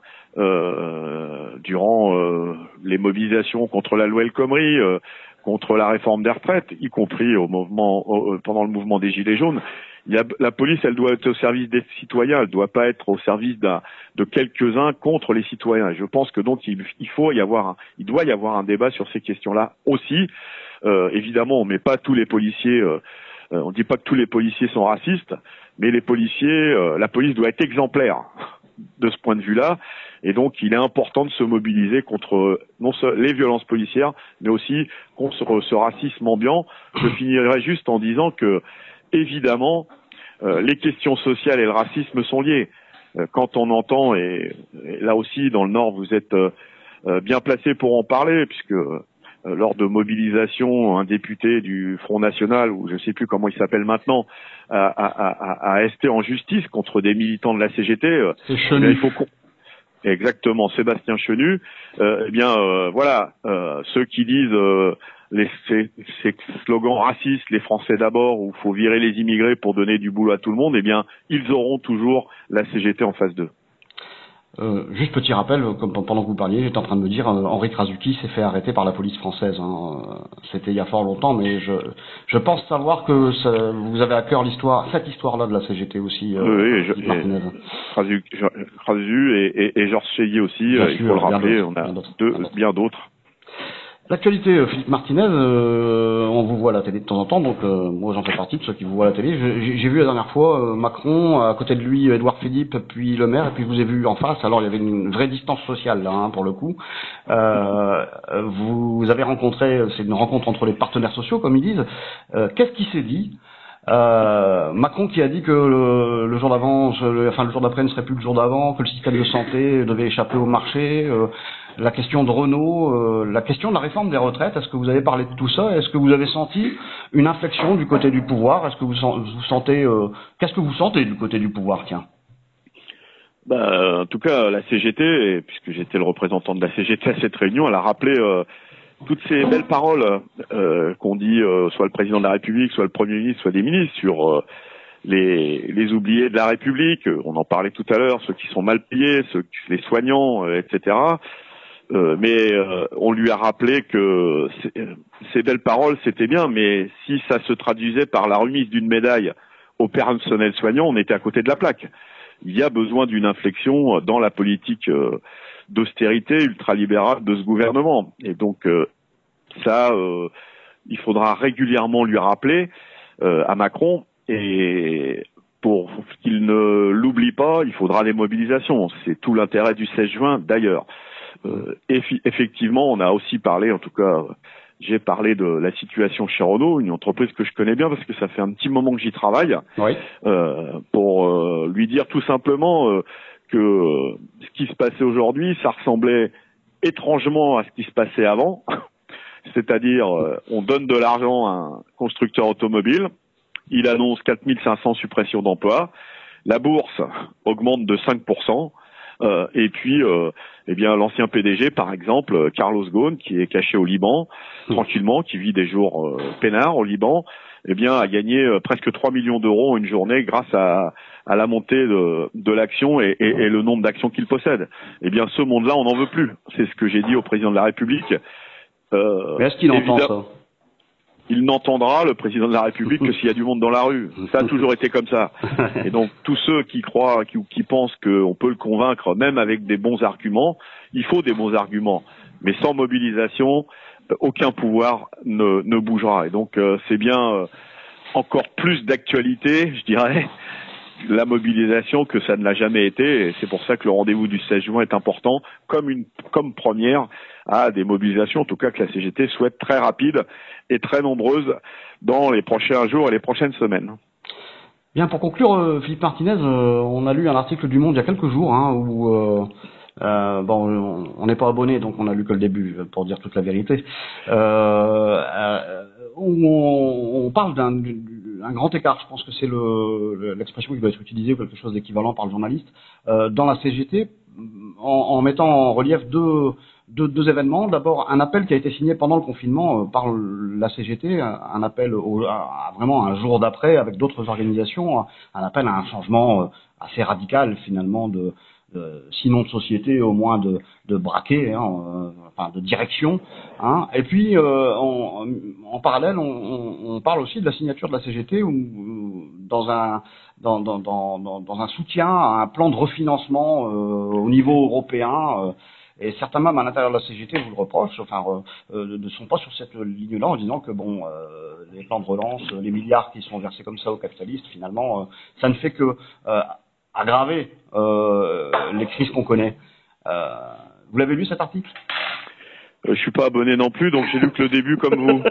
euh, durant euh, les mobilisations contre la loi El Khomri, euh, contre la réforme des retraites, y compris au mouvement, au, pendant le mouvement des Gilets jaunes. Il y a, la police, elle doit être au service des citoyens, elle ne doit pas être au service d'un, de quelques-uns contre les citoyens. Et je pense que donc il, il faut y avoir, un, il doit y avoir un débat sur ces questions-là aussi. Euh, évidemment, on met pas tous les policiers, euh, euh, on dit pas que tous les policiers sont racistes, mais les policiers, euh, la police doit être exemplaire de ce point de vue-là. Et donc, il est important de se mobiliser contre non seulement les violences policières, mais aussi contre ce racisme ambiant. Je finirai juste en disant que, évidemment, euh, les questions sociales et le racisme sont liés. Euh, quand on entend, et, et là aussi, dans le Nord, vous êtes euh, bien placé pour en parler, puisque euh, lors de mobilisation, un député du Front National, ou je ne sais plus comment il s'appelle maintenant, a, a, a, a esté en justice contre des militants de la C G T. C'est Chenu. Il faut qu'on... Exactement, Sébastien Chenu. Euh, eh bien, euh, voilà, euh, ceux qui disent euh, les, ces, ces slogans racistes, les Français d'abord, ou faut virer les immigrés pour donner du boulot à tout le monde, eh bien, ils auront toujours la C G T en face d'eux. Euh, juste petit rappel, comme pendant que vous parliez, j'étais en train de me dire, euh, Henri Krasuki s'est fait arrêter par la police française. Hein. C'était il y a fort longtemps, mais je, je pense savoir que ça, vous avez à cœur l'histoire, cette histoire-là de la C G T aussi. Euh, oui, je, Krasu, Krasu et, et, et Georges Chélier aussi, bien il sûr, faut le rappeler, on a bien d'autres. Deux, bien d'autres. L'actualité, Philippe Martinez, euh, on vous voit à la télé de temps en temps, donc euh, moi j'en fais partie de ceux qui vous voient à la télé. J'ai, j'ai vu la dernière fois euh, Macron, à côté de lui Édouard Philippe, puis le maire, et puis je vous ai vu en face. Alors il y avait une vraie distance sociale là, hein, pour le coup. Euh, vous avez rencontré, c'est une rencontre entre les partenaires sociaux, comme ils disent. Euh, qu'est-ce qui s'est dit? Euh, Macron qui a dit que le, le jour d'avant, le, enfin le jour d'après ne serait plus le jour d'avant, que le système de santé devait échapper au marché, euh, la question de Renault, euh, la question de la réforme des retraites. Est-ce que vous avez parlé de tout ça? Est-ce que vous avez senti une inflexion du côté du pouvoir? Est-ce que vous, vous sentez, euh, qu'est-ce que vous sentez du côté du pouvoir, tiens? Bah, en tout cas, la C G T, puisque j'étais le représentant de la C G T à cette réunion, elle a rappelé euh, toutes ces belles paroles euh, qu'ont dit euh, soit le président de la République, soit le Premier ministre, soit des ministres sur euh, les, les oubliés de la République. On en parlait tout à l'heure, ceux qui sont mal payés, ceux, les soignants, euh, et cetera. Euh, mais euh, on lui a rappelé que ces belles paroles, c'était bien, mais si ça se traduisait par la remise d'une médaille au personnel soignant, on était à côté de la plaque. Il y a besoin d'une inflexion dans la politique euh, d'austérité ultralibérale de ce gouvernement. Et donc euh, ça, euh, il faudra régulièrement lui rappeler euh, à Macron, et pour qu'il ne l'oublie pas, il faudra des mobilisations. C'est tout l'intérêt du seize juin d'ailleurs. Euh, eff- effectivement, on a aussi parlé, en tout cas, j'ai parlé de la situation chez Renault, une entreprise que je connais bien parce que ça fait un petit moment que j'y travaille, oui. euh, pour euh, lui dire tout simplement euh, que euh, ce qui se passait aujourd'hui, ça ressemblait étrangement à ce qui se passait avant, c'est-à-dire euh, on donne de l'argent à un constructeur automobile, il annonce quatre mille cinq cents suppressions d'emplois. La bourse augmente de cinq pour cent. Euh, et puis, euh, eh bien, l'ancien P D G, par exemple, Carlos Ghosn, qui est caché au Liban, tranquillement, qui vit des jours euh, peinards au Liban, eh bien, a gagné euh, presque trois millions d'euros en une journée grâce à, à la montée de, de l'action et, et, et le nombre d'actions qu'il possède. Eh bien, ce monde-là, on n'en veut plus. C'est ce que j'ai dit au président de la République. Euh, Mais est-ce qu'il entend ça ? Il n'entendra, le président de la République, que s'il y a du monde dans la rue. Ça a toujours été comme ça. Et donc, tous ceux qui croient, qui, qui pensent qu'on peut le convaincre, même avec des bons arguments, il faut des bons arguments. Mais sans mobilisation, aucun pouvoir ne, ne bougera. Et donc, euh, c'est bien euh, encore plus d'actualité, je dirais, la mobilisation que ça ne l'a jamais été. Et c'est pour ça que le rendez-vous du seize juin est important, comme une comme première à des mobilisations, en tout cas que la C G T souhaite très rapide et très nombreuses dans les prochains jours et les prochaines semaines. Bien, pour conclure, euh, Philippe Martinez, euh, on a lu un article du Monde il y a quelques jours hein, où euh, euh, bon, on n'est pas abonné, donc on a lu que le début, pour dire toute la vérité. Euh, euh, où on, on parle d'un un grand écart, je pense que c'est le, l'expression qui doit être utilisée, quelque chose d'équivalent par le journaliste, euh, dans la C G T, en, en mettant en relief deux, deux, deux événements. D'abord, un appel qui a été signé pendant le confinement euh, par la C G T, un appel au, à, à vraiment un jour d'après avec d'autres organisations, un appel à un changement euh, assez radical finalement de, de sinon de société, au moins de, de braquet, hein, euh, enfin de direction. Hein. Et puis, euh, on, en parallèle, on, on, on parle aussi de la signature de la C G T où, où, dans un dans, dans, dans, dans un soutien à un plan de refinancement euh, au niveau européen. Euh, et certains même à l'intérieur de la C G T vous le reprochent, enfin, euh, ne sont pas sur cette ligne-là en disant que bon, euh, les plans de relance, les milliards qui sont versés comme ça aux capitalistes, finalement, euh, ça ne fait que euh, aggraver euh, les crises qu'on connaît. Euh, vous l'avez lu cet article ? euh, Je suis pas abonné non plus, donc j'ai lu que le début comme vous.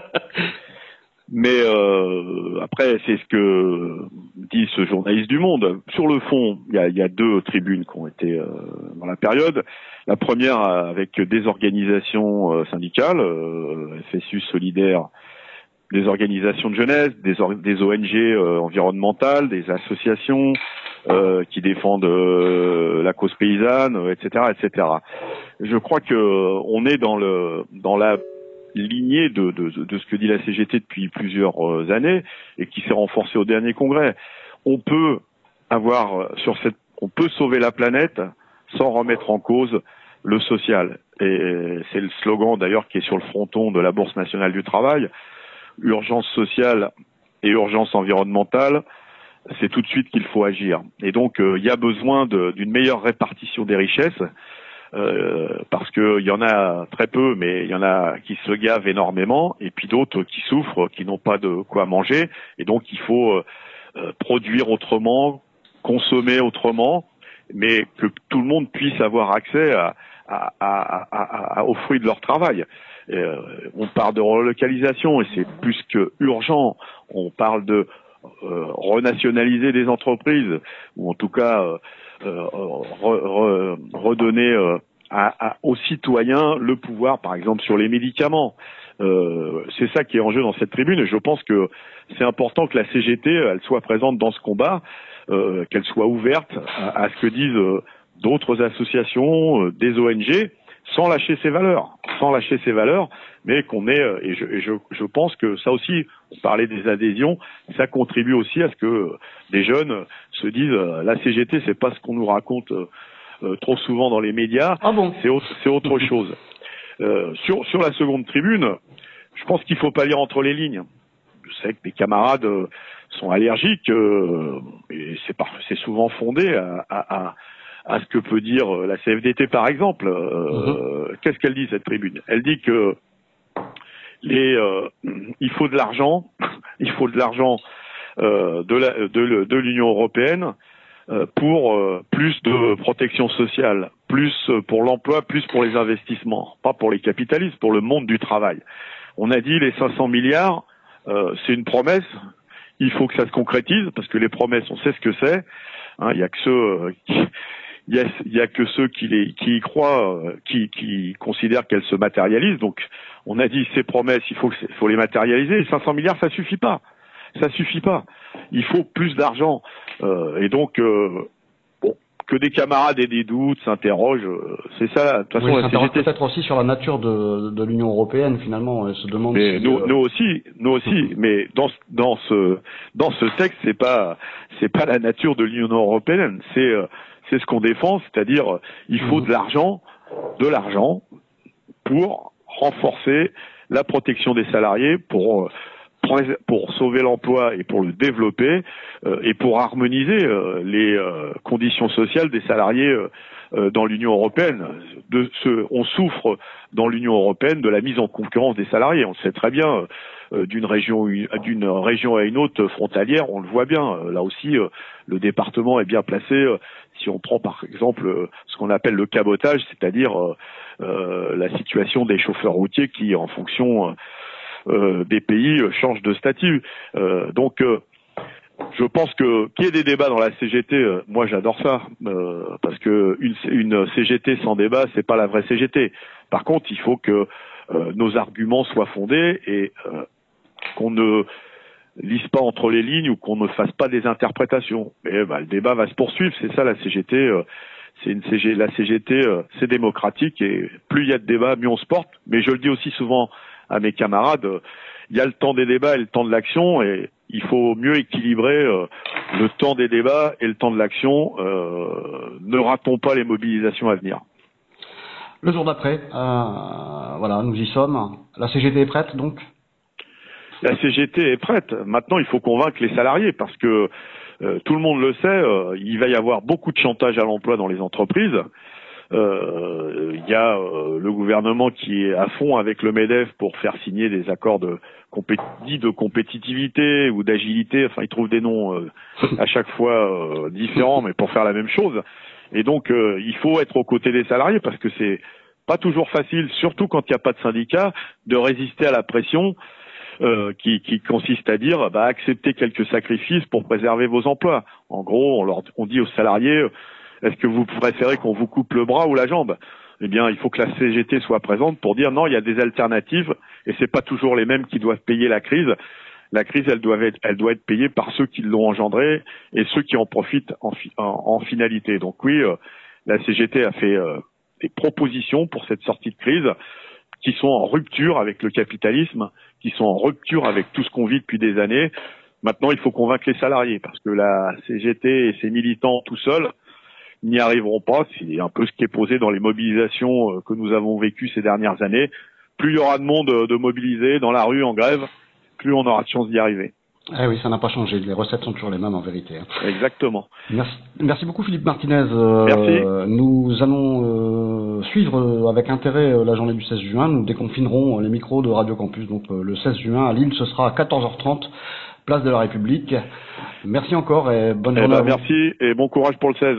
Mais euh, après, c'est ce que dit ce journaliste du Monde. Sur le fond, il y a, y a deux tribunes qui ont été euh, dans la période. La première avec des organisations euh, syndicales, euh, F S U Solidaire, des organisations de jeunesse, des, or- des O N G euh, environnementales, des associations euh, qui défendent euh, la cause paysanne, euh, et cetera, et cetera. Je crois que euh, on est dans le dans la lignée de, de, de ce que dit la C G T depuis plusieurs euh, années et qui s'est renforcée au dernier congrès. On peut avoir euh, sur cette, on peut sauver la planète sans remettre en cause le social. Et c'est le slogan d'ailleurs qui est sur le fronton de la Bourse nationale du travail. Urgence sociale et urgence environnementale, c'est tout de suite qu'il faut agir. Et donc, euh, il y a besoin de, d'une meilleure répartition des richesses, euh, parce qu'il y en a très peu, mais il y en a qui se gavent énormément, et puis d'autres qui souffrent, qui n'ont pas de quoi manger. Et donc, il faut euh, produire autrement, consommer autrement, mais que tout le monde puisse avoir accès à, à, à, à, à, aux fruits de leur travail. Euh, on parle de relocalisation et c'est plus que urgent. On parle de euh, renationaliser des entreprises ou en tout cas euh, euh, re, re, redonner euh, à, à, aux citoyens le pouvoir, par exemple sur les médicaments. Euh, c'est ça qui est en jeu dans cette tribune et je pense que c'est important que la C G T elle soit présente dans ce combat, euh, qu'elle soit ouverte à, à ce que disent euh, d'autres associations, euh, des O N G, sans lâcher ses valeurs, sans lâcher ses valeurs, mais qu'on ait, et je, et je, je pense que ça aussi, on parlait des adhésions, ça contribue aussi à ce que des jeunes se disent, la C G T, c'est pas ce qu'on nous raconte euh, trop souvent dans les médias, ah bon c'est autre, c'est autre chose. Euh, sur, sur la seconde tribune, je pense qu'il faut pas lire entre les lignes. Je sais que mes camarades euh, sont allergiques, euh, et c'est, par, c'est souvent fondé à, à, à à ce que peut dire la C F D T par exemple. Euh, mmh. Qu'est-ce qu'elle dit cette tribune ? Elle dit que les, euh, il faut de l'argent, il faut de l'argent euh, de, la, de, de l'Union européenne euh, pour euh, plus de protection sociale, plus pour l'emploi, plus pour les investissements, pas pour les capitalistes, pour le monde du travail. On a dit les cinq cents milliards, euh, c'est une promesse. Il faut que ça se concrétise parce que les promesses, on sait ce que c'est. Hein, il y a que ceux euh, qui Il y, a, il y a que ceux qui, les, qui y croient, qui, qui considèrent qu'elles se matérialisent. Donc, on a dit ces promesses, il faut, il faut les matérialiser. Et cinq cents milliards, ça suffit pas. ça suffit pas. Il faut plus d'argent. Euh, et donc, euh, bon, que des camarades aient des doutes, s'interrogent, euh, c'est ça. De toute façon, oui, la C G T peut-être aussi sur la nature de, de l'Union européenne finalement. Elle se demande. Mais si, nous, euh... nous aussi, nous aussi. Mais dans dans ce dans ce texte, c'est pas c'est pas la nature de l'Union européenne. C'est euh, c'est ce qu'on défend, c'est-à-dire euh, il faut de l'argent, de l'argent pour renforcer la protection des salariés, pour euh, pour sauver l'emploi et pour le développer euh, et pour harmoniser euh, les euh, conditions sociales des salariés euh, euh, dans l'Union européenne. De ce, on souffre dans l'Union européenne de la mise en concurrence des salariés. On le sait très bien. Euh, d'une région d'une région à une autre frontalière, on le voit bien. Euh, là aussi, euh, le département est bien placé. Euh, si on prend par exemple euh, ce qu'on appelle le cabotage, c'est-à-dire euh, euh, la situation des chauffeurs routiers qui, en fonction euh, Euh, des pays euh, changent de statut. Euh, donc, euh, je pense que qu'il y ait des débats dans la C G T, euh, moi j'adore ça, euh, parce que une, une C G T sans débat, c'est pas la vraie C G T. Par contre, il faut que euh, nos arguments soient fondés et euh, qu'on ne lise pas entre les lignes ou qu'on ne fasse pas des interprétations. Mais bah, le débat va se poursuivre, c'est ça la C G T. Euh, c'est une C G, la C G T, euh, c'est démocratique et plus il y a de débats, mieux on se porte. Mais je le dis aussi souvent à mes camarades, il y a le temps des débats et le temps de l'action, et il faut mieux équilibrer euh, le temps des débats et le temps de l'action. Euh, ne ratons pas les mobilisations à venir. Le jour d'après, euh, voilà, nous y sommes. La C G T est prête, donc ? La C G T est prête. Maintenant, il faut convaincre les salariés, parce que euh, tout le monde le sait, euh, il va y avoir beaucoup de chantage à l'emploi dans les entreprises. Il euh, y a euh, le gouvernement qui est à fond avec le MEDEF pour faire signer des accords de, compé- de compétitivité ou d'agilité. Enfin, ils trouvent des noms euh, à chaque fois euh, différents, mais pour faire la même chose. Et donc, euh, il faut être aux côtés des salariés, parce que c'est pas toujours facile, surtout quand il n'y a pas de syndicat, de résister à la pression euh, qui, qui consiste à dire bah, acceptez quelques sacrifices pour préserver vos emplois. En gros, on, leur, on dit aux salariés est-ce que vous préférez qu'on vous coupe le bras ou la jambe ? Eh bien, il faut que la C G T soit présente pour dire non, il y a des alternatives et c'est pas toujours les mêmes qui doivent payer la crise. La crise, elle doit être, elle doit être payée par ceux qui l'ont engendrée et ceux qui en profitent en, fi, en, en finalité. Donc oui, euh, la C G T a fait euh, des propositions pour cette sortie de crise qui sont en rupture avec le capitalisme, qui sont en rupture avec tout ce qu'on vit depuis des années. Maintenant, il faut convaincre les salariés parce que la C G T et ses militants tout seuls n'y arriveront pas. C'est un peu ce qui est posé dans les mobilisations que nous avons vécues ces dernières années. Plus il y aura de monde de mobilisés dans la rue en grève, plus on aura de chance d'y arriver. Eh oui, ça n'a pas changé. Les recettes sont toujours les mêmes en vérité. Exactement. Merci, merci beaucoup Philippe Martinez. Euh, merci. Nous allons euh, suivre avec intérêt la journée du seize juin. Nous déconfinerons les micros de Radio Campus. Donc euh, le seize juin à Lille, ce sera à quatorze heures trente. Place de la République. Merci encore et bonne eh journée ben, à vous. Merci et bon courage pour le seize.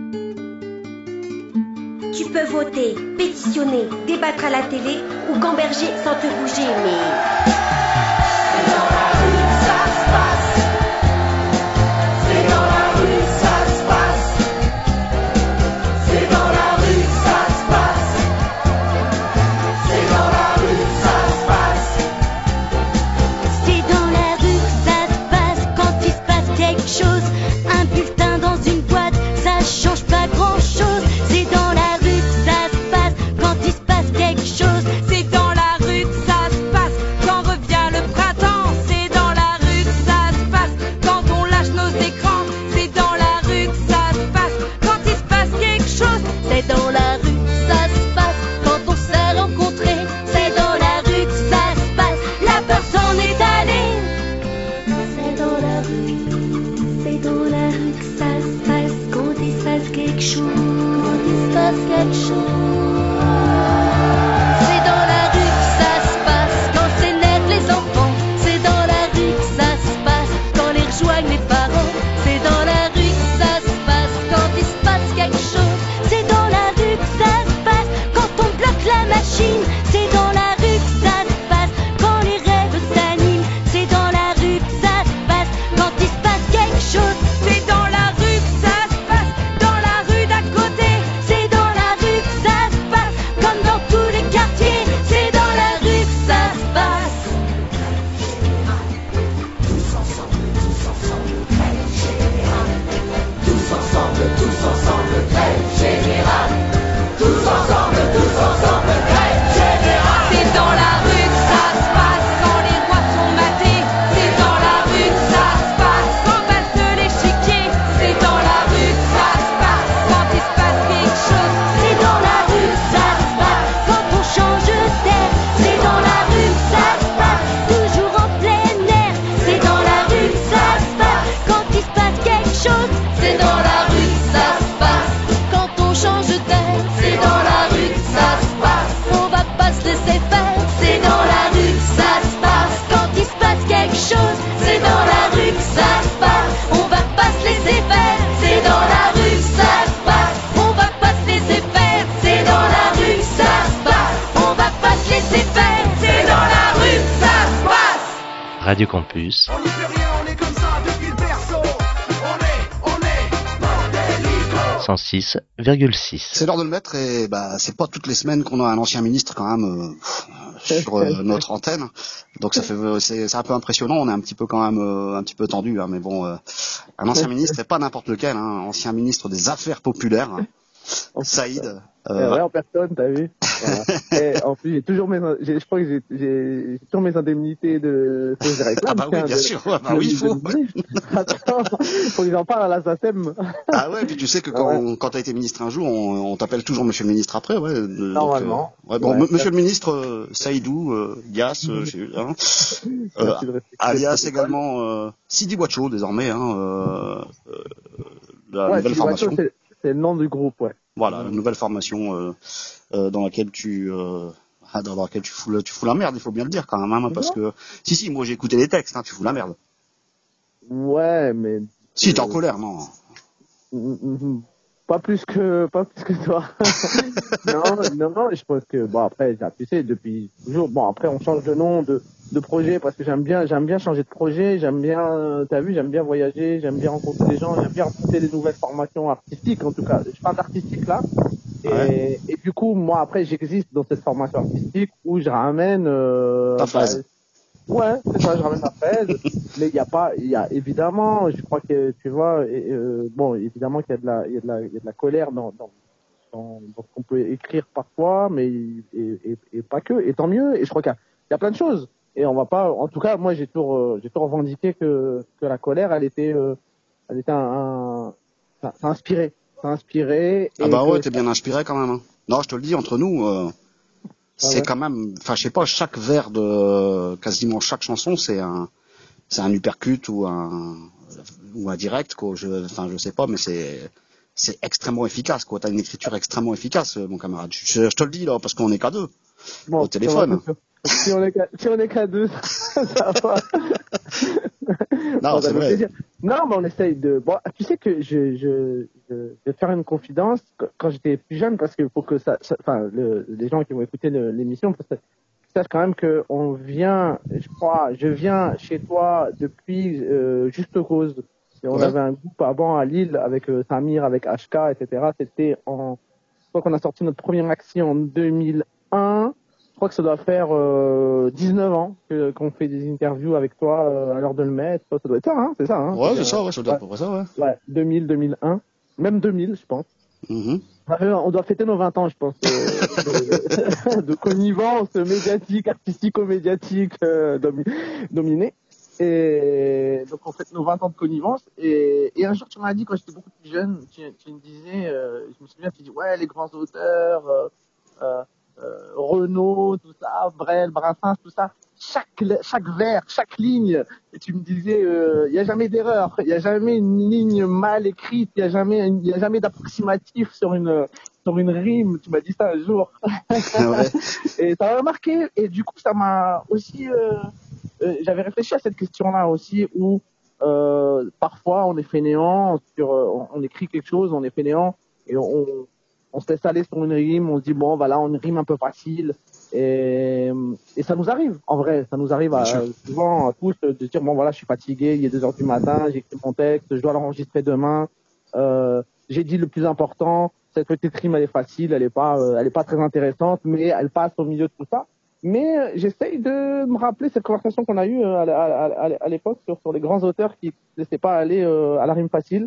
Tu peux voter, pétitionner, débattre à la télé ou gamberger sans te bouger, mais... C'est dans la rue que ça se passe. C'est dans la rue que ça se passe. C'est dans la rue que ça se passe. C'est dans la rue que ça se passe. C'est dans la rue que ça se passe quand il se passe quelque chose. Un bulletin dans une boîte, ça change pas grand chose. C'est dans la rue que ça se passe quand il se passe quelque chose. C'est dans la rue que ça se passe quand revient le printemps. C'est dans la rue que ça se passe quand on lâche nos écrans. C'est dans la rue que ça se passe quand il se passe quelque chose. C'est dans la rue que ça se passe quand on s'est rencontrés. C'est dans la rue que ça se passe, la peur s'en est allée. C'est dans la rue, c'est dans la rue que ça se passe quand il se passe quelque chose. Quand il se passe quelque chose. C'est dans la rue que ça se passe quand s'énervent les enfants. C'est dans la rue que ça se passe quand les rejoignent les parents. C'est dans la rue que ça se passe quand il se passe quelque chose. C'est dans la rue que ça se passe quand on bloque la machine. C'est dans la rue que ça se passe quand les rêves s'animent. C'est dans la rue que ça se passe quand il se passe quelque chose. C'est dans la rue que ça se passe dans la rue d'à côté. C'est dans la rue que ça se Radio Campus. On n'y fait rien, on est comme ça depuis le berceau. On est, on est, bordélico. cent six virgule six. C'est l'heure de le mettre et bah c'est pas toutes les semaines qu'on a un ancien ministre quand même euh, sur euh, notre antenne. Donc ça fait c'est, c'est un peu impressionnant, on est un petit peu quand même euh, un petit peu tendu hein, mais bon euh, un ancien ministre et pas n'importe lequel hein, ancien ministre des Affaires populaires. Hein. Saïd. Euh... Ouais, en personne, t'as vu. Voilà. Et en plus, j'ai toujours mes, j'ai, je crois que j'ai, j'ai, j'ai toujours mes indemnités de, faut que je réclame. Ah bah oui, bien de, sûr. Ouais, bah oui, il faut. Attends, faut que j'en parle à la S A C E M. Ah ouais, puis tu sais que quand, ouais. on, quand t'as été ministre un jour, on, on t'appelle toujours Monsieur le Ministre après, ouais. De, Normalement. Donc, euh, ouais, bon, ouais, Monsieur le Ministre euh, Saïdou, euh, Dias, euh, j'ai, hein, euh, alias également euh, Sidi Wacho désormais, hein, euh, euh, la ouais, nouvelle formation. Wacho, c'est, c'est le nom du groupe, ouais. Voilà, la nouvelle formation euh, euh, dans laquelle tu euh, dans laquelle tu fous le, tu fous la merde, il faut bien le dire quand même, hein, parce que si si, moi j'ai écouté les textes, hein, tu fous la merde. Ouais, mais si euh... t'es en colère, non. Pas plus que pas plus que toi. non, non, non, je pense que bon après, tu sais, depuis toujours. Bon après, on change de nom, de de projet parce que j'aime bien, j'aime bien changer de projet, j'aime bien, t'as vu, j'aime bien voyager, j'aime bien rencontrer des gens, j'aime bien rencontrer des nouvelles formations artistiques en tout cas. Je parle d'artistique là. Et, ouais. et du coup, moi après, j'existe dans cette formation artistique où je ramène. Euh, Ta fraise. Bah, ouais, c'est ça, je ramène ma fraise. Mais il y a pas, il y a évidemment, je crois que tu vois, et, euh, bon, évidemment qu'il y a de la, il y a de la, il y a de la colère dans, dans, dans, dans ce qu'on peut écrire parfois, mais et, et, et pas que. Et tant mieux. Et je crois qu'il y a, il y a plein de choses. Et on va pas, en tout cas, moi j'ai toujours, euh, j'ai toujours revendiqué que que la colère, elle était, euh, elle était un, un ça, ça inspirait, ça inspirait. Ah bah ouais, t'es bien inspiré quand même. Hein. Non, je te le dis, entre nous, euh, ah c'est ouais. quand même, enfin, je sais pas, chaque vers de quasiment chaque chanson, c'est un, c'est un uppercut ou un ou un direct, quoi. Je, enfin, je sais pas, mais c'est c'est extrêmement efficace, quoi. T'as une écriture extrêmement efficace, mon camarade. Je, je te le dis là, parce qu'on est qu'à deux bon, au téléphone. Si on est qu'à, si on est qu'à deux, ça va. Non, c'est vrai. Plaisir. Non, mais on essaye de. Bon, tu sais que je, je, je vais te faire une confidence quand j'étais plus jeune, parce que pour que ça, ça enfin, le, les gens qui vont écouter le, l'émission, pour que sachent quand même que on vient, je crois, je viens chez toi depuis euh, Juste Cause. Et on ouais. avait un groupe avant à Lille avec euh, Samir, avec H K, et cetera. C'était en, je crois qu'on a sorti notre première action en deux mille un. Je crois que ça doit faire euh, dix-neuf ans que, qu'on fait des interviews avec toi euh, à l'heure de le mettre. Ça doit être ça, hein, c'est ça, hein. Ouais, c'est, c'est ça, ouais, ça doit être ouais. ça, ouais. Ouais, deux mille, deux mille un, même deux mille, je pense. Mm-hmm. On doit fêter nos vingt ans, je pense, de, de, de connivence médiatique, artistico-médiatique euh, domi, dominée. Et donc on fête nos vingt ans de connivence. Et, et un jour, tu m'as dit, quand j'étais beaucoup plus jeune, tu, tu me disais, euh, je me souviens, tu dis, ouais, les grands auteurs. Euh, euh, Euh, Renaud, tout ça, Brel, Brassens, tout ça, chaque chaque vers, chaque ligne, et tu me disais, il euh, y a jamais d'erreur, il y a jamais une ligne mal écrite, il y a jamais il y a jamais d'approximatif sur une sur une rime. Tu m'as dit ça un jour. Ouais. Et ça m'a marqué, et du coup ça m'a aussi euh, euh, j'avais réfléchi à cette question-là aussi, où euh, parfois on est fainéant sur on, on écrit quelque chose, on est fainéant et on on se laisse aller sur une rime, on se dit bon voilà, on rime un peu facile, et, et ça nous arrive, en vrai, ça nous arrive à, souvent à tous de dire bon voilà, je suis fatigué, il est deux heures du matin, j'ai écrit mon texte, je dois l'enregistrer demain, euh, j'ai dit le plus important, cette petite rime elle est facile, elle est pas, euh, elle est pas très intéressante, mais elle passe au milieu de tout ça. Mais j'essaye de me rappeler cette conversation qu'on a eue à, à, à, à l'époque sur, sur les grands auteurs qui ne laissaient pas aller euh, à la rime facile.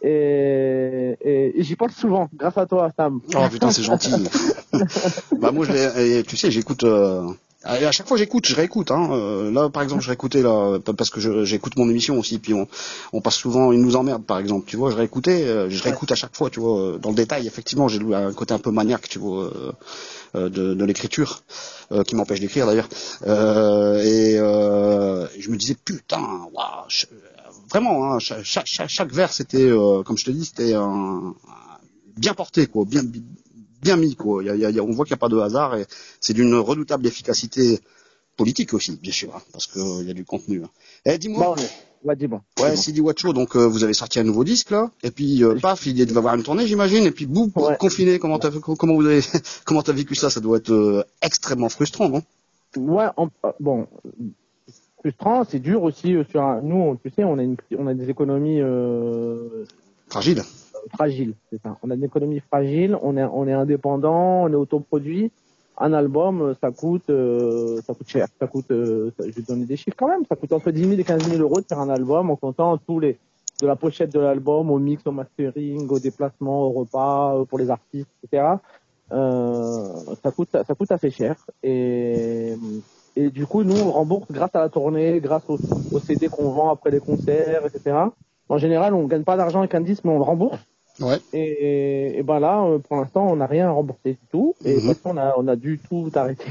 Et, et, et j'y pense souvent, grâce à toi, Sam. Oh putain, c'est gentil. Bah moi, je l'ai, tu sais, j'écoute. Euh, à chaque fois, j'écoute, je réécoute. Hein. Euh, là, par exemple, je réécoutais là, parce que je, j'écoute mon émission aussi. Puis on, on passe souvent, ils nous emmerdent, par exemple. Tu vois, je réécoutais, euh, je réécoute à chaque fois. Tu vois, dans le détail. Effectivement, j'ai un côté un peu maniaque, tu vois, euh, de, de l'écriture, euh, qui m'empêche d'écrire d'ailleurs. Euh, et euh, je me disais putain, waouh. Vraiment, hein, chaque, chaque, chaque vers, c'était, euh, comme je te dis, c'était un, un, bien porté, quoi, bien, bien mis, quoi. Il y a, il y a, on voit qu'il n'y a pas de hasard, et c'est d'une redoutable efficacité politique aussi, bien sûr, hein, parce qu'il euh, y a du contenu. Hein. Eh, dis-moi. Bon, ouais, dis-moi. Ouais, Sidi Wacho, donc euh, vous avez sorti un nouveau disque là, et puis euh, paf, il va avoir une tournée, j'imagine, et puis boum, ouais. Confiné. Comment t'as, comment vous avez, comment t'as vécu ça? Ça doit être euh, extrêmement frustrant, non? Ouais, on, euh, bon. frustrant, c'est dur aussi euh, sur un, nous, on, tu sais, on a une, on a des économies euh, fragiles. Euh, fragiles, c'est ça. On a une économie fragile, on est, on est indépendant, on est autoproduit. Un album, ça coûte, euh, ça coûte cher. Ça coûte, euh, ça, je vais te donner des chiffres quand même. Ça coûte entre dix mille et quinze mille euros de faire un album en comptant tous les, de la pochette de l'album au mix, au mastering, au déplacement, au repas, euh, pour les artistes, et cetera. Euh, ça coûte, ça, ça coûte assez cher. Et, et du coup, nous, on rembourse grâce à la tournée, grâce aux au C D qu'on vend après les concerts, et cetera. En général, on gagne pas d'argent avec un disque, mais on le rembourse. Ouais. Et, et ben là, pour l'instant, on n'a rien à rembourser du tout. Et Mm-hmm. parce qu'on a, on a dû tout arrêter.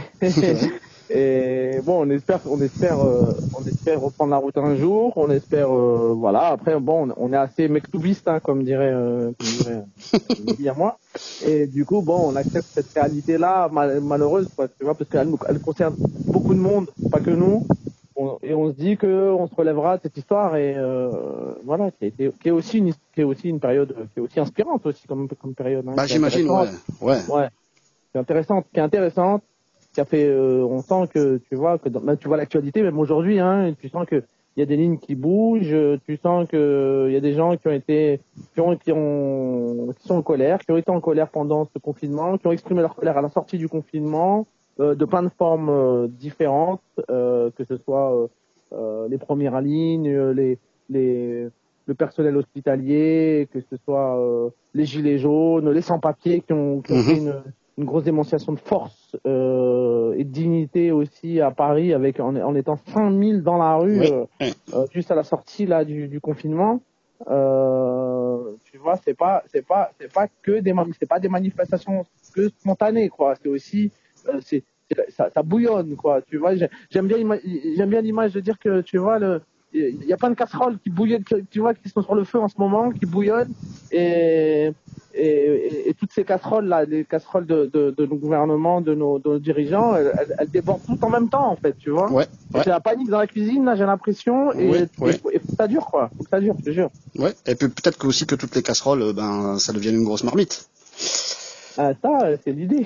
Et bon, on espère, on espère, euh, on espère reprendre la route un jour. On espère, euh, voilà. Après, bon, on, on est assez mektoubiste, hein, comme dirait, euh, comme dirait euh, Guy à moi. Et du coup, bon, on accepte cette réalité-là, mal, malheureuse, quoi, tu vois, parce qu'elle nous, elle concerne beaucoup de monde, pas que nous. On, et on se dit que on se relèvera de cette histoire et euh, voilà, qui, a été, qui est aussi une, qui est aussi une période, qui est aussi inspirante aussi comme comme période. Hein, Bah j'imagine, ouais, ouais. Ouais. C'est intéressante, qui est intéressante, qui a fait, euh, on sent que tu vois que dans, même tu vois l'actualité, même aujourd'hui, hein, tu sens que il y a des lignes qui bougent, tu sens que il y a des gens qui ont été, qui ont, qui ont, qui sont en colère, qui ont été en colère pendant ce confinement, qui ont exprimé leur colère à la sortie du confinement. Euh, de plein de formes euh, différentes, euh, que ce soit euh, euh, les premières lignes, les, les, le personnel hospitalier, que ce soit euh, les gilets jaunes, les sans-papiers qui ont, qui ont Mhm. fait une, une grosse démonstration de force euh, et de dignité aussi à Paris, avec en, en étant cinq mille dans la rue, Oui. euh, euh, juste à la sortie là du, du confinement. Euh, tu vois, c'est pas, c'est pas, c'est pas que des, mani- c'est pas des manifestations que spontanées, quoi. C'est aussi Euh, c'est, c'est ça, ça bouillonne, quoi, tu vois. j'ai- J'aime bien, ima- j'aime bien l'image de dire que, tu vois, le, il y a plein de casseroles qui bouillonnent, que- tu vois, qui sont sur le feu en ce moment, qui bouillonnent, et, et, et, et toutes ces casseroles là, les casseroles de, de, de nos gouvernements, de nos, de nos dirigeants, elles, elles, elles débordent toutes en même temps, en fait, tu vois. Ouais, Et c'est la panique dans la cuisine, là, j'ai l'impression, et, Ouais, ouais. et, et faut que ça dure, quoi. Faut que ça dure, je te jure. Ouais. Et puis peut-être que aussi que toutes les casseroles, euh, ben, ça devienne une grosse marmite. Ah, ça, euh, c'est l'idée.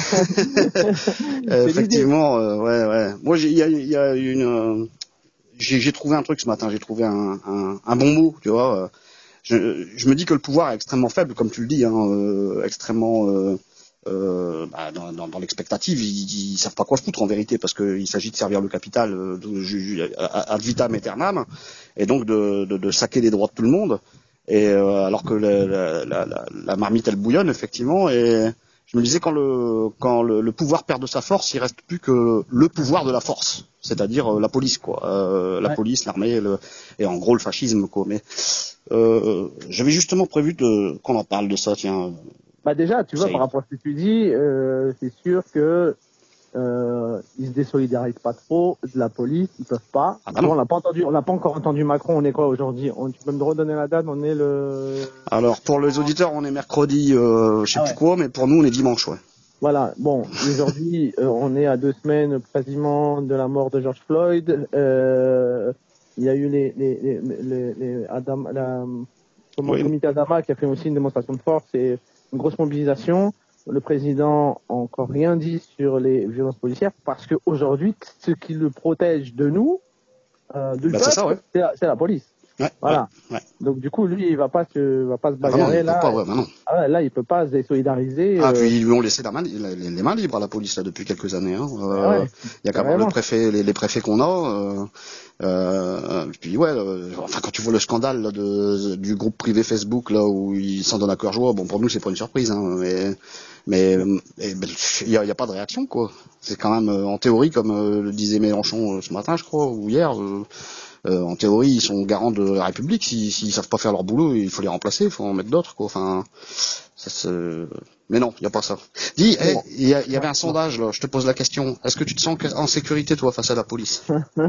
Euh, effectivement, euh, ouais, ouais. Moi, j'ai- il y a, il y a une, euh, j'ai, j'ai trouvé un truc ce matin. J'ai trouvé un, un, un bon mot, tu vois. euh, Je, je me dis que le pouvoir est extrêmement faible, comme tu le dis, hein, euh, extrêmement euh, euh, bah, dans, dans, dans l'expectative. Ils, ils savent pas quoi foutre en vérité, parce qu'il s'agit de servir le capital euh, de, ju- ju- ad vitam aeternam, et donc de, de, de saquer les droits de tout le monde. Et euh, alors que la, la, la, la, la marmite elle bouillonne effectivement, et je me disais quand le quand le, le pouvoir perd de sa force, il reste plus que le pouvoir de la force, c'est-à-dire euh, la police quoi, euh, la Ouais. police, l'armée, le, et en gros le fascisme quoi. Mais euh, j'avais justement prévu de qu'on en parle de ça, tiens. Bah déjà, tu vois, Ça y est. par rapport à ce que tu dis, euh, c'est sûr que euh, ils se désolidarisent pas trop de la police, ils peuvent pas. Ah bah non. on l'a pas entendu, on n'a pas encore entendu Macron. On est quoi aujourd'hui? On, Tu peux me redonner la date? On est le. Alors pour les auditeurs, on est mercredi, euh, je sais Ah plus ouais. quoi, mais pour nous on est dimanche, ouais. Voilà. Bon, aujourd'hui, euh, on est à deux semaines quasiment de la mort de George Floyd. Euh, il y a eu les les les, les, les Adam, la, comment, Oui. le comité Adama qui a fait aussi une démonstration de force et une grosse mobilisation. Le président a encore rien dit sur les violences policières parce que aujourd'hui, ce qui le protège de nous, euh, du Bah, peuple, c'est ça, ouais. c'est la, c'est la police. Ouais, Voilà. ouais, ouais. Donc du coup, lui, il va pas se, va pas se Ah, bah non, bagarrer il peut là. pas, ouais, bah non. Ah ouais, là, il peut pas se désolidariser. Ah, euh, puis ils lui ont laissé la main, les, les mains libres à la police là depuis quelques années. Hein. Euh, Ah ouais, il y a quand même le carrément. préfet, les, les préfets qu'on a. Euh, euh, puis ouais, euh, enfin quand tu vois le scandale là, de, du groupe privé Facebook là où ils s'en donnent à cœur joie, bon pour nous c'est pas une surprise, hein, mais mais et, ben, il y a, il y a pas de réaction quoi. C'est quand même euh, en théorie comme euh, le disait Mélenchon euh, ce matin je crois ou hier. Euh, Euh, en théorie, ils sont garants de la République. S'ils, s'ils savent pas faire leur boulot, il faut les remplacer, il faut en mettre d'autres, quoi. Enfin, ça se... Mais non, il y a pas ça. Dis, il Bon. hey, y, a, y avait un sondage là. Je te pose la question. Est-ce que tu te sens en sécurité toi face à la police?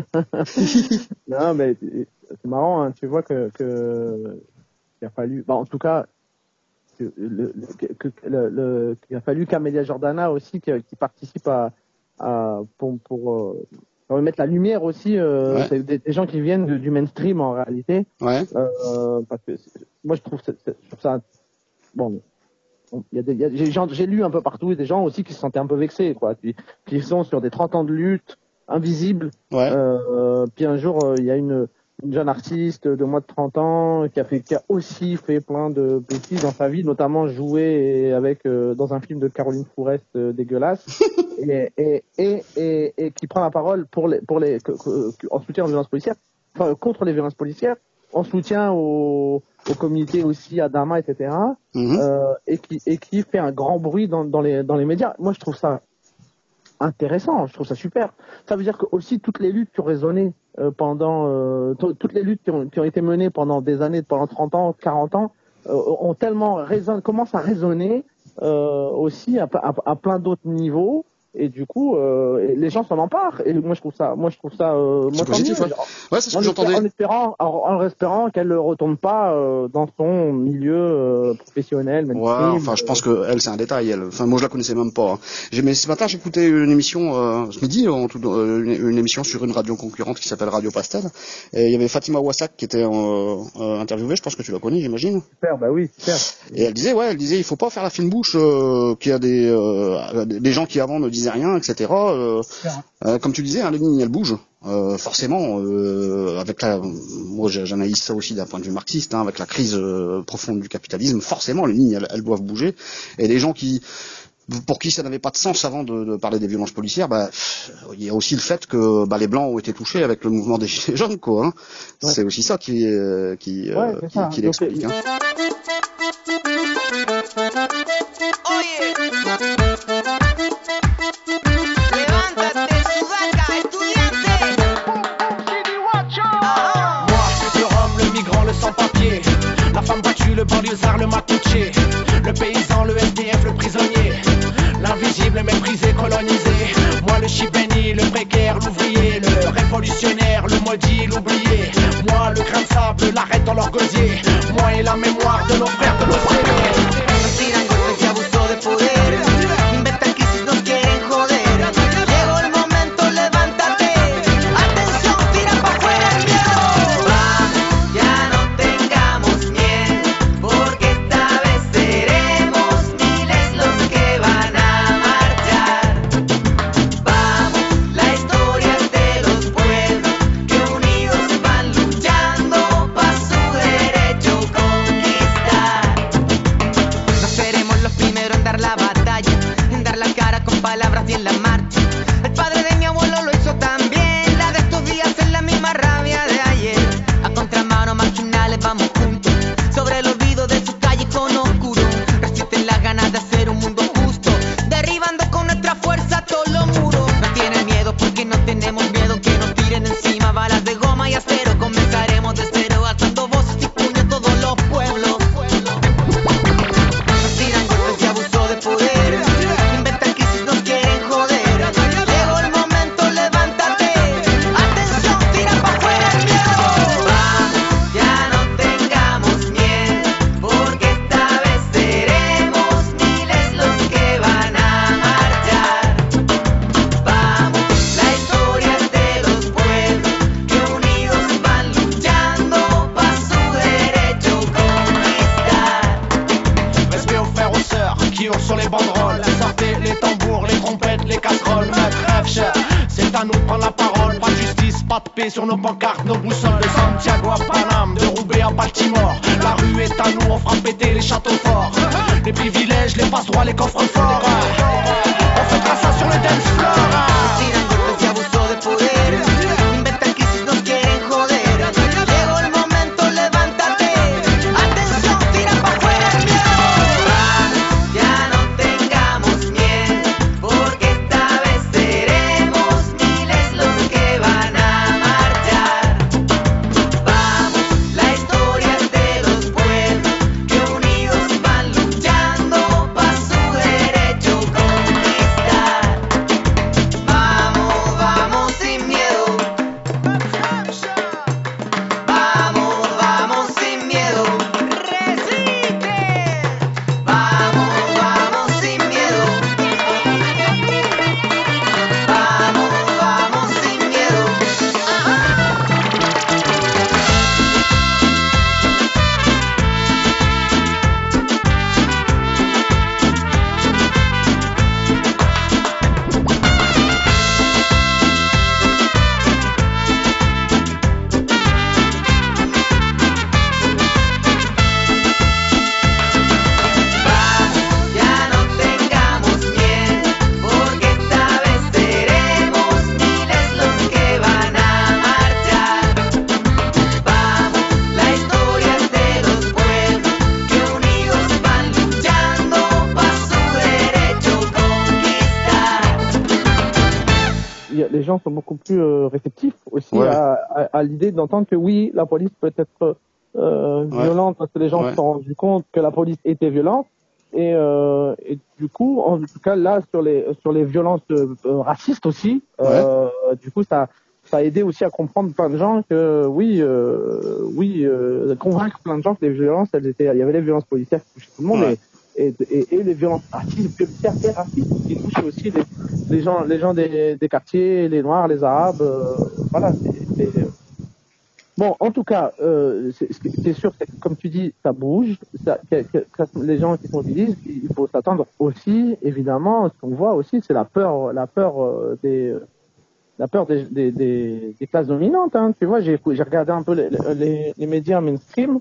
Non, mais c'est marrant, hein, tu vois que, que il a fallu, bah, en tout cas, que, le, le, que, le, le, qu'il a fallu qu'Amélia Jordana aussi qui, qui participe à, à pour, pour, euh, pour mettre la lumière aussi, euh, Ouais. c'est des, des gens qui viennent de- du mainstream en réalité. Ouais. Euh, parce que c'est- moi je trouve, c'est- c'est- je trouve ça bon. bon, Il y a des, il y a, j'ai, j'ai lu un peu partout des gens aussi qui se sentaient un peu vexés, quoi, qui, qui sont sur des trente ans de lutte invisible. Ouais. Euh, puis un jour, euh, il y a une, une jeune artiste de moins de trente ans qui a fait, qui a aussi fait plein de bêtises dans sa vie, notamment joué avec euh, dans un film de Caroline Fourest euh, dégueulasse, et, et, et, et, et qui prend la parole pour les, pour les, que, que, en soutien aux violences policières, enfin contre les violences policières, en soutien au, au comité aussi à Dama, et cetera. Mm-hmm. euh, et qui et qui fait un grand bruit dans, dans les dans les médias. Moi, je trouve ça intéressant, je trouve ça super. Ça veut dire que aussi toutes les luttes qui ont résonné euh, pendant euh, t- toutes les luttes qui ont, qui ont été menées pendant des années, pendant trente ans, quarante ans, euh, ont tellement résonné, commencent à résonner euh, aussi à, à, à plein d'autres niveaux. Et du coup, euh, les gens s'en emparent. Et moi, je trouve ça, moi, je trouve ça, euh, moi, c'est positif, mieux. ouais. Ouais, c'est ce que en j'entendais. En espérant, en, en espérant qu'elle ne retourne pas euh, dans son milieu euh, professionnel. Même Ouais, film, enfin, je pense que elle, c'est un détail. Elle. Enfin, moi, je la connaissais même pas. Hein. J'ai, mais ce matin, j'écoutais une émission, euh, ce midi, en tout, euh, une, une émission sur une radio concurrente qui s'appelle Radio Pastel. Et il y avait Fatima Ouassak qui était euh, euh, interviewée. Je pense que tu la connais, j'imagine. Super, bah oui, super. Et elle disait, ouais, elle disait, il faut pas faire la fine bouche, euh, qu'il y a des, euh, des gens qui avant ne disaient rien, et cetera. Euh, euh, comme tu disais, hein, Lénine, elle bouge. Euh, forcément, euh, avec la, moi j'analyse ça aussi d'un point de vue marxiste, hein, avec la crise euh, profonde du capitalisme, forcément les lignes elles, elles doivent bouger. Et les gens qui, pour qui ça n'avait pas de sens avant de, de parler des violences policières, bah il y a aussi le fait que bah, les blancs ont été touchés avec le mouvement des gilets jaunes, quoi. Hein. Ouais. C'est aussi ça qui euh, qui ouais, euh, qui, qui l'explique. Hein. La femme battue, le banlieusard, le matouché, le paysan, le S D F, le prisonnier, l'invisible, le méprisé, colonisé. Moi le chibéni, le précaire, l'ouvrier, le révolutionnaire, le maudit, l'oublié. Moi le grain de sable, l'arrête dans leur gosier. Moi et la mémoire de nos frères, de nos frères. Sur nos pancartes, nos boussoles de Santiago à Paname, de Roubaix à Baltimore. La rue est à nous, on fera péter les châteaux forts. Les privilèges, les passe-droits, les coffres forts. On fêtera ça sur le dance floor. Vamos, la historia de los pueblos que unidos van luchando pa' su derecho. les gens sont beaucoup plus euh, réceptifs aussi Ouais. à, à, à l'idée d'entendre que oui, la police peut être euh, Ouais. violente parce que les gens Ouais. se sont rendus compte que la police était violente. Et, euh, et du coup, en tout cas là sur les sur les violences euh, racistes aussi, euh, du coup ça ça a aidé aussi à comprendre plein de gens que oui euh, oui euh, convaincre plein de gens que les violences elles étaient il y avait les violences policières qui touchaient tout le monde Ouais. et, et, et et les violences racistes policières et racistes qui touchaient aussi les les gens les gens des des quartiers, les noirs, les arabes, euh, voilà. c'est, c'est, Bon, en tout cas, euh, c'est, c'est sûr, c'est que, comme tu dis, ça bouge. Ça, que, que, que les gens qui se mobilisent, il faut s'attendre aussi, évidemment, ce qu'on voit aussi, c'est la peur, la peur euh, des, la peur des, des, des, des classes dominantes. Hein. Tu vois, j'ai, j'ai regardé un peu les, les, les médias mainstream.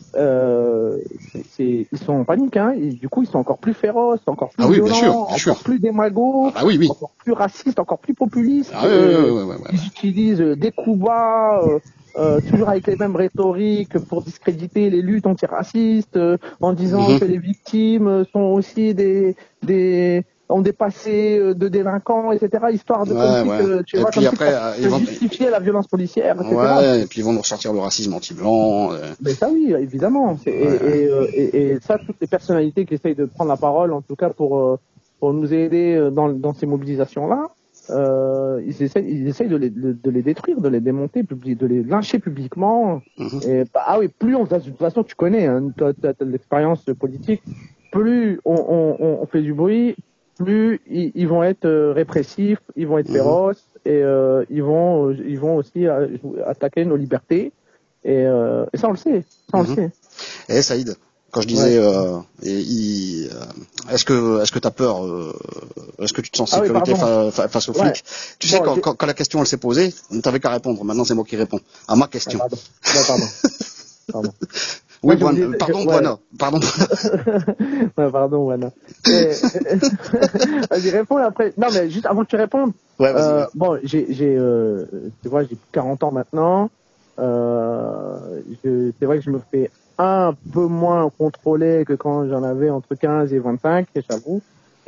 Euh, c'est, c'est, ils sont en panique. Hein. Et du coup, ils sont encore plus féroces, encore plus Ah oui, bien violents, sûr, bien encore sûr. plus démagos, Ah oui, oui. encore plus racistes, encore plus populistes. Ah oui, oui, oui, oui, oui, oui. Ils utilisent euh, des coups bas. Euh, Euh, toujours avec les mêmes rhétoriques pour discréditer les luttes antiracistes, euh, en disant Mhm. que les victimes sont aussi des des ont des passés euh, de délinquants, et cetera. Histoire de Ouais, comme si ouais. que, tu Et vois puis comme après, si euh, ça- ils vont- de justifier la violence policière, et cetera. Ouais, et puis ils vont nous ressortir le racisme anti-blanc. euh. Mais ça oui, évidemment. C'est, et, Ouais. et, euh, et, et ça, toutes les personnalités qui essayent de prendre la parole, en tout cas pour euh, pour nous aider euh, dans dans ces mobilisations-là, euh, ils essayent ils essayent de les de, de les détruire, de les démonter, publi- de les lyncher publiquement. Mhm. Et bah, ah oui, plus on de toute façon tu connais, hein, toi t'as t'as de l'expérience politique, plus on, on, on fait du bruit, plus ils, ils vont être euh, répressifs, ils vont être Mhm. féroces et euh, ils vont euh, ils vont aussi euh, attaquer nos libertés. Et, euh, et ça on le sait, ça on Mhm. le sait. Eh Saïd, quand je disais, euh, et, il, euh, est-ce que est-ce que t'as peur, euh, est-ce que tu te sens Ah oui, sécurité pardon. fa- fa- face aux Ouais. flics? Tu sais, Bon, quand, j'ai- quand, quand la question elle s'est posée, t'avais qu'à répondre. Maintenant c'est moi qui réponds à ma question. Ah, pardon. Ouais, pardon. Pardon. Oui, Ouais, j'ai Buana- oublié- pardon, ouais. Buana. Pardon. Ouais, pardon, Wana. Et- Vas-y, réponds après. Non, mais juste avant que tu répondes. Ouais, vas-y, euh, ouais. Bon, j'ai, j'ai, euh, tu vois, j'ai quarante ans maintenant. Euh, je, c'est vrai que je me fais un peu moins contrôler que quand j'en avais entre quinze et vingt-cinq, j'avoue.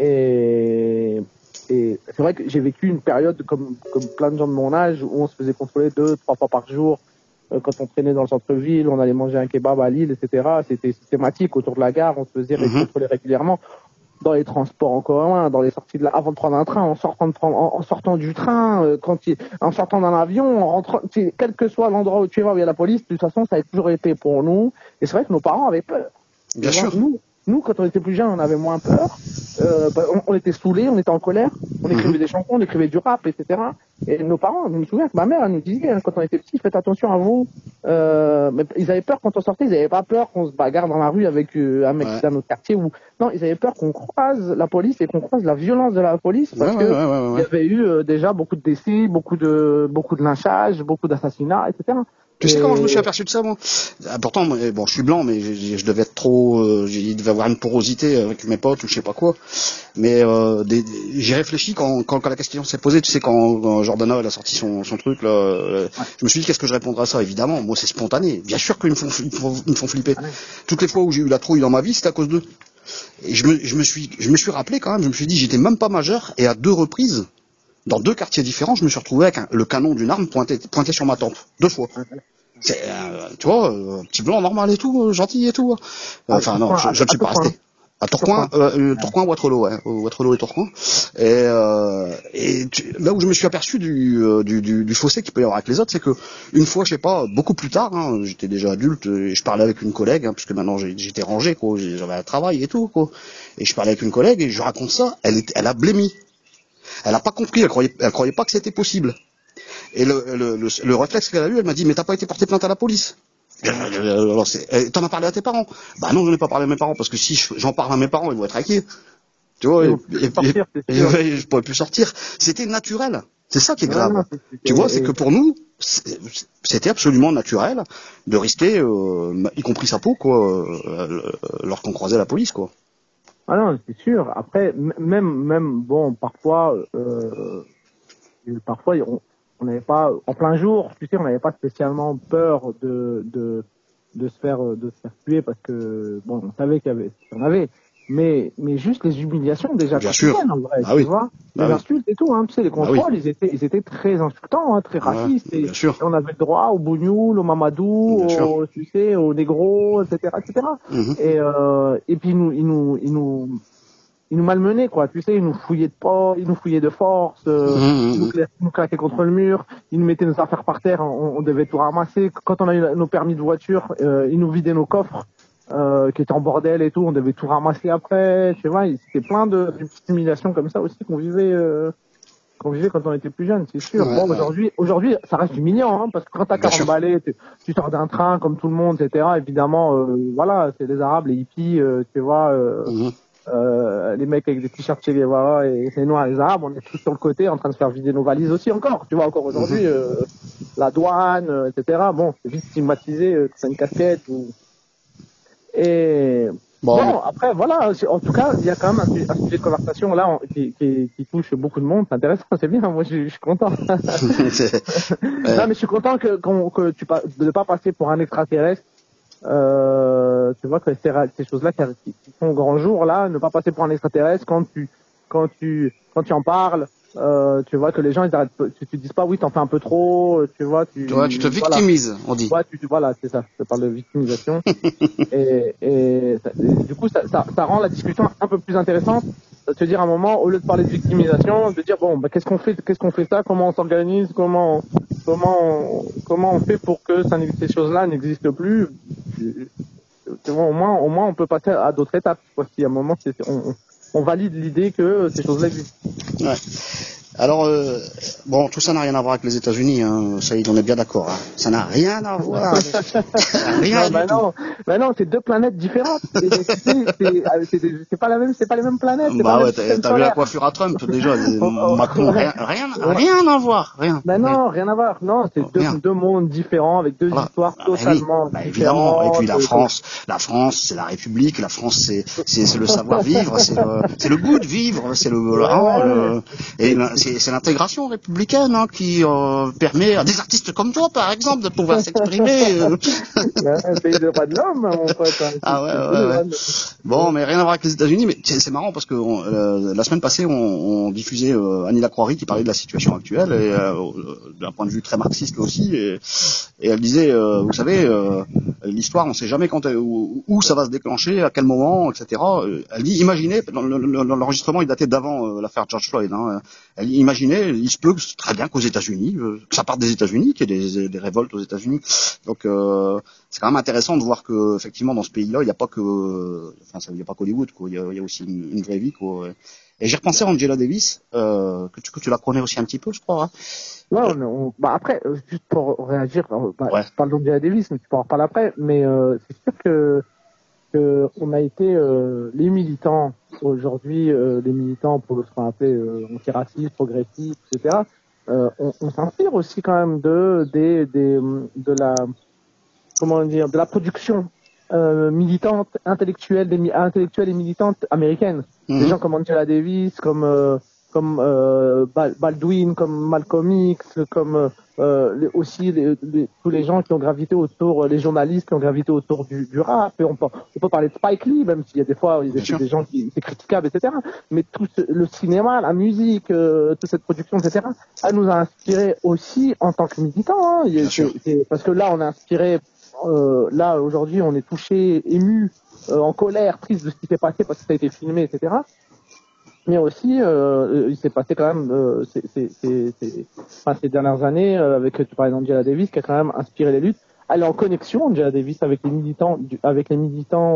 Et, et c'est vrai que j'ai vécu une période comme, comme plein de gens de mon âge où on se faisait contrôler deux, trois fois par jour. Euh, Quand on traînait dans le centre-ville, on allait manger un kebab à Lille, et cetera. C'était systématique autour de la gare, on se faisait Mhm. contrôler régulièrement. Dans les transports en commun, dans les sorties de la, avant de prendre un train, en sortant de prendre, en, en sortant du train, euh, quand il, en sortant d'un avion, en rentrant, tu sais, quel que soit l'endroit où tu vas où il y a la police, de toute façon, ça a toujours été pour nous. Et c'est vrai que nos parents avaient peur. Bien Tu vois, sûr. Nous, nous, quand on était plus jeunes, on avait moins peur. Euh, bah, on, on était saoulés, on était en colère, on écrivait Mhm. des chansons, on écrivait du rap, et cetera. Et nos parents, je me souviens que ma mère, elle nous disait, hein, quand on était petits, faites attention à vous. Euh, mais ils avaient peur quand on sortait, ils avaient pas peur qu'on se bagarre dans la rue avec euh, un mec Ouais. dans notre quartier ou non, ils avaient peur qu'on croise la police et qu'on croise la violence de la police parce Ouais, que ouais, ouais, ouais, ouais. il y avait eu euh, déjà beaucoup de décès, beaucoup de beaucoup de lynchages, beaucoup d'assassinats, et cetera. Tu sais Et- comment je me suis aperçu de ça, moi? Ah, pourtant, moi, bon, je suis blanc, mais j'ai- je devais être trop, euh, j'ai- il devait avoir une porosité avec mes potes ou je sais pas quoi. Mais euh, des- des- j'ai réfléchi quand, quand, quand la question s'est posée. Tu sais, quand, quand Jordana elle a sorti son, son truc là, euh, je me suis dit qu'est-ce que je répondrais à ça. Évidemment, moi c'est spontané. Bien sûr qu'ils me font, ils me font, ils me font flipper. Toutes les fois où j'ai eu la trouille dans ma vie, c'était à cause d'eux. Et je me, je me suis, je me suis rappelé quand même. Je me suis dit, j'étais même pas majeur et à deux reprises. Dans deux quartiers différents, je me suis retrouvé avec un- le canon d'une arme pointé, pointé sur ma tempe. Deux fois. C'est, euh, tu vois, euh, un petit blanc normal et tout, euh, gentil et tout. Euh, Enfin, non, je, je ne suis pas resté. À Tourcoing, euh, euh, Tourcoing, Waterloo, ouais, euh, Waterloo et Tourcoing. Et, euh, et tu- là où je me suis aperçu du, euh, du, du, du fossé qu'il peut y avoir avec les autres, c'est que une fois, je sais pas, beaucoup plus tard, hein, j'étais déjà adulte et je parlais avec une collègue, hein, puisque maintenant j'ai- j'étais rangé, quoi, j'avais un travail et tout, quoi. Et je parlais avec une collègue et je raconte ça, elle, est, elle a blémi. Elle a pas compris, elle croyait, elle croyait pas que c'était possible. Et le, le, le, le réflexe qu'elle a eu, elle m'a dit, mais t'as pas été porté plainte à la police? Alors, c'est- eh, t'en as parlé à tes parents? Bah non, j'en ai pas parlé à mes parents, parce que si je- j'en parle à mes parents, ils vont être inquiets. Tu vois, et, et, sortir, et- c'est sûr. et- je pourrais plus sortir. C'était naturel. C'est ça qui est Ouais, grave. non, c'est- c'est- Tu vois, c'est et- que pour nous, c'est- c'était absolument naturel de risquer, euh, y compris sa peau, quoi, euh, lorsqu'on croisait la police, quoi. Ah non, c'est sûr. Après, m- même, même, bon, parfois, euh, parfois, on on n'avait pas, en plein jour, tu sais, on n'avait pas spécialement peur de, de, de se faire, de se faire tuer parce que, bon, on savait qu'il y avait, qu'il y en avait. mais mais juste les humiliations déjà Bien sûr. quotidiennes, en vrai, Ah tu oui. vois, Bah les oui. insultes et tout, hein, tu sais, les Bah contrôles, oui. ils étaient ils étaient très insultants, hein, très Ouais, racistes, et, bien sûr. et on avait le droit au bougnoul, au mamadou, Bien sûr. au, tu sais, au négro, et cetera, et cetera. Mhm. Et euh, et puis ils nous ils nous ils nous ils nous malmenaient, quoi, tu sais, ils nous fouillaient de pas, ils nous fouillaient de force, euh, Mhm. ils nous, cla- ils nous claquaient contre le mur, ils nous mettaient nos affaires par terre, on, on devait tout ramasser. Quand on a eu nos permis de voiture, euh, ils nous vidaient nos coffres, euh, qui étaient en bordel et tout, on devait tout ramasser après, tu vois, c'était plein de, de petites humiliations comme ça aussi qu'on vivait, euh, qu'on vivait quand on était plus jeune, c'est sûr. Ouais, bon, ouais. aujourd'hui, aujourd'hui, ça reste humiliant, hein, parce que quand t'as Bien quarante sûr. balais, tu, tu sors d'un train comme tout le monde, et cetera. Évidemment, euh, voilà, c'est les Arabes, les hippies, euh, tu vois, euh, Mhm. euh, les mecs avec des t-shirts Che Guevara et les noirs, les arabes, on est tous sur le côté en train de se faire vider nos valises aussi encore, tu vois, encore aujourd'hui, euh, la douane, euh, et cetera. Bon, c'est vite stigmatisé, euh, que c'est une casquette ou... Et Bon, bon, mais- après, voilà, c'est- en tout cas, il y a quand même un, su- un sujet de conversation là en- qui, qui, qui touche beaucoup de monde, c'est intéressant, c'est bien, moi je, je suis content. C'est- Non, mais je suis content que, qu'on, que tu pas, de ne pas passer pour un extraterrestre. Euh, tu vois que ces, ra- ces choses-là qui, qui qui font au grand jour là, ne pas passer pour un extraterrestre quand tu quand tu quand tu en parles, euh, tu vois que les gens ils arrêtent, pas- tu te dis pas oui t'en fais un peu trop, tu vois tu. Tu vois, tu te voilà. victimises, on dit. Ouais, tu, tu- voilà, c'est ça. Je parle de victimisation. et, et, ça- et du coup, ça, ça, ça rend la discussion un peu plus intéressante. De te dire à un moment, au lieu de parler de victimisation, de dire bon, bah, qu'est-ce qu'on fait, qu'est-ce qu'on fait ça, comment on s'organise, comment, comment, on, comment on fait pour que ça, n'existe- ces choses-là n'existent plus. Tu vois, au moins, au moins, on peut passer à d'autres étapes. Quoi. Si à un moment, c'est, on, on- on valide l'idée que ces choses-là existent. Ouais. Alors, euh, bon, tout ça n'a rien à voir avec les États-Unis, hein. Ça y est, on est bien d'accord. Hein. Ça n'a rien à voir. Rien non, du bah tout. non, bah non, c'est deux planètes différentes. Et, tu sais, c'est, c'est, des- c'est pas la même, c'est pas les mêmes planètes. C'est pas Bah le ouais, même t'as, système t'as vu la solaire. coiffure à Trump déjà. Oh, oh, Macron, ouais. rien, rien, Ouais. rien à voir, rien. Bah non, rien à voir. Non, c'est deux, Rien. deux mondes différents avec deux Voilà. histoires Ah, bah oui. totalement Bah, évidemment. Et puis la différentes. France, la France, c'est la République. La France, c'est, c'est, c'est le savoir-vivre. C'est le, c'est le goût de vivre. C'est le, le, hein, le- et la- c'est, c'est l'intégration républicaine hein, qui euh, permet à des artistes comme toi, par exemple, de pouvoir s'exprimer. euh. Un pays de droits de l'homme, mon pote. hein. Ah ouais, C'est ouais, le ouais. droit de- Bon, mais rien à voir avec les États-Unis. Mais c'est, c'est marrant parce que on, euh, la semaine passée, on, on diffusait euh, Annie Lacroix qui parlait de la situation actuelle et euh, d'un point de vue très marxiste aussi. Et, et elle disait, euh, vous savez, euh, l'histoire, on sait jamais quand elle- où, où ça va se déclencher, à quel moment, et cetera. Elle dit, imaginez, dans le- le- l'enregistrement il datait d'avant euh, l'affaire George Floyd. Hein, elle dit, imaginez, il se peut que- très bien qu'aux États-Unis, euh, que ça parte des États-Unis, qu'il y ait des, des révoltes aux États-Unis. Donc euh, c'est quand même intéressant de voir que effectivement dans ce pays-là, il n'y a pas que, enfin, ça- il n'y a pas qu'Hollywood, quoi. Il y a, il y a aussi une, une vraie vie, quoi. Et j'ai repensé à Angela Davis, euh, que tu, que tu la connais aussi un petit peu, je crois. Hein. Ouais, on, on- bah après, euh, juste pour réagir, euh, bah, Ouais. je parle d'Angela Davis, mais tu peux en reparler après. Mais euh, c'est sûr que, que on a été euh, les militants aujourd'hui, euh, les militants pour ce qu'on appelait euh, antiracistes, progressistes, et cetera. Euh, on, on s'inspire aussi quand même de des, des de la comment dire de la production euh, militante intellectuelle des mi- intellectuelle et militante américaine. Mhm. Des gens comme Angela Davis, comme euh, comme euh, Bal- Baldwin, comme Malcolm X, comme euh, euh, les- aussi les, les- tous les gens qui ont gravité autour, euh, les journalistes qui ont gravité autour du, du rap. Et on peut on peut parler de Spike Lee, même s'il y a des fois il y a Bien des, sûr. des gens qui c'est critiquable, et cetera. Mais tout ce- le cinéma, la musique, euh, toute cette production, et cetera. Elle nous a inspiré aussi en tant que militants. Hein. Il y a- Bien sûr. c'est- c'est- parce que là, on est inspiré. Euh, là aujourd'hui, on est touché, ému, euh, en colère, triste de ce qui s'est passé parce que ça a été filmé, et cetera. Mais aussi, euh, il s'est passé quand même euh, ces, ces, ces, ces, enfin, ces dernières années euh, avec, tu parlais d'Angela Davis, qui a quand même inspiré les luttes. Elle est en connexion, Angela Davis, avec les militants, du, avec les militants,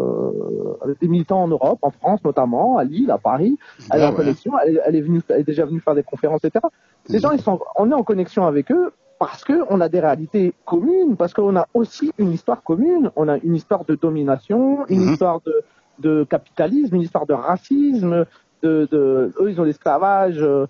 euh, avec les militants en Europe, en France notamment, à Lille, à Paris. Elle est Ah en ouais. connexion. Elle, elle est venue, elle est déjà venue faire des conférences, et cetera. Ces gens, ils sont, on est en connexion avec eux parce que on a des réalités communes, parce qu'on a aussi une histoire commune. On a une histoire de domination, une Mhm. histoire de, de capitalisme, une histoire de racisme. De, de, eux, ils ont l'esclavage. Euh,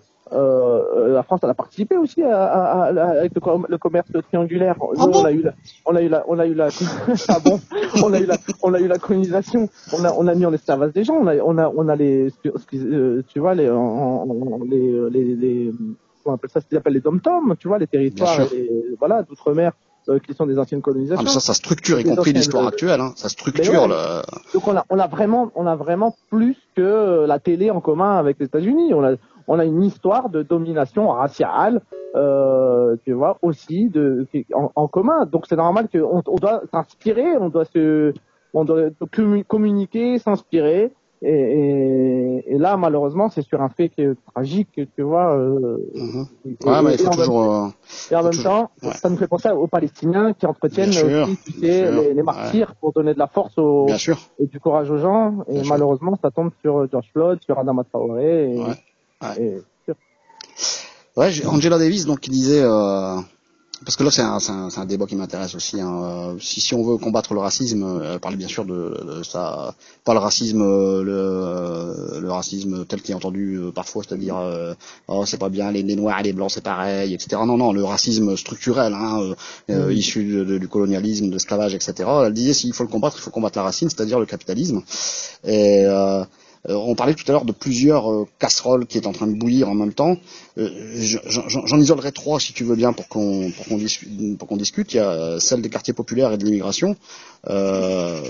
euh, la France, elle a participé aussi à, à, à, avec le, com- le commerce triangulaire. Nous, on a eu la, on a eu la, on a eu la, ah bon, on a eu la, on a eu la colonisation. On a, on a mis en esclavage des gens. On a, on a, on a les, euh, tu vois, les, en, en- les, les, les, comment on appelle ça, ce qu'ils appellent les dom-toms, tu vois, les territoires, Bien sûr. et les- voilà, d'outre-mer. euh, qui sont des anciennes colonisations. Ah, mais ça, ça structure, y Des compris anciennes, l'histoire euh, actuelle, hein. Ça structure mais ouais, le... Donc on a, on a vraiment, on a vraiment plus que la télé en commun avec les États-Unis. On a, on a une histoire de domination raciale, euh, tu vois, aussi de, en, en commun. Donc c'est normal qu'on on doit s'inspirer, on doit se, on doit commu- communiquer, s'inspirer. Et, et, et là, malheureusement, c'est sur un fait qui est tragique, tu vois. Euh, mm-hmm. et, Ouais, mais il faut et toujours. En même, et en même toujours, temps, ouais. ça nous fait penser aux Palestiniens qui entretiennent Bien sûr, aussi, tu sais, sûr, les, les martyrs ouais. pour donner de la force aux, Bien sûr. et du courage aux gens. Et Bien malheureusement, sûr. Ça tombe sur George Floyd, sur Adama Traoré. Et, ouais. Ouais. et sur... Ouais, j'ai Angela Davis, donc, qui disait. Euh... Parce que là, c'est un, c'est un, c'est un débat qui m'intéresse aussi. Hein. Si, si on veut combattre le racisme, elle parlait bien sûr de, de ça, pas le racisme, le, le racisme tel qu'il est entendu parfois, c'est-à-dire, euh, oh c'est pas bien, les, les noirs et les blancs c'est pareil, et cetera. Non, non, le racisme structurel, hein, euh, mmh. issu de, de, du colonialisme, de l'esclavage, et cetera. Elle disait s'il faut le combattre, il faut combattre la racine, c'est-à-dire le capitalisme. Et euh, Euh, on parlait tout à l'heure de plusieurs euh, casseroles qui est en train de bouillir en même temps. Euh, j'en, j'en isolerai trois si tu veux bien pour qu'on pour qu'on discute, pour qu'on discute. Il y a celle des quartiers populaires et de l'immigration. Euh,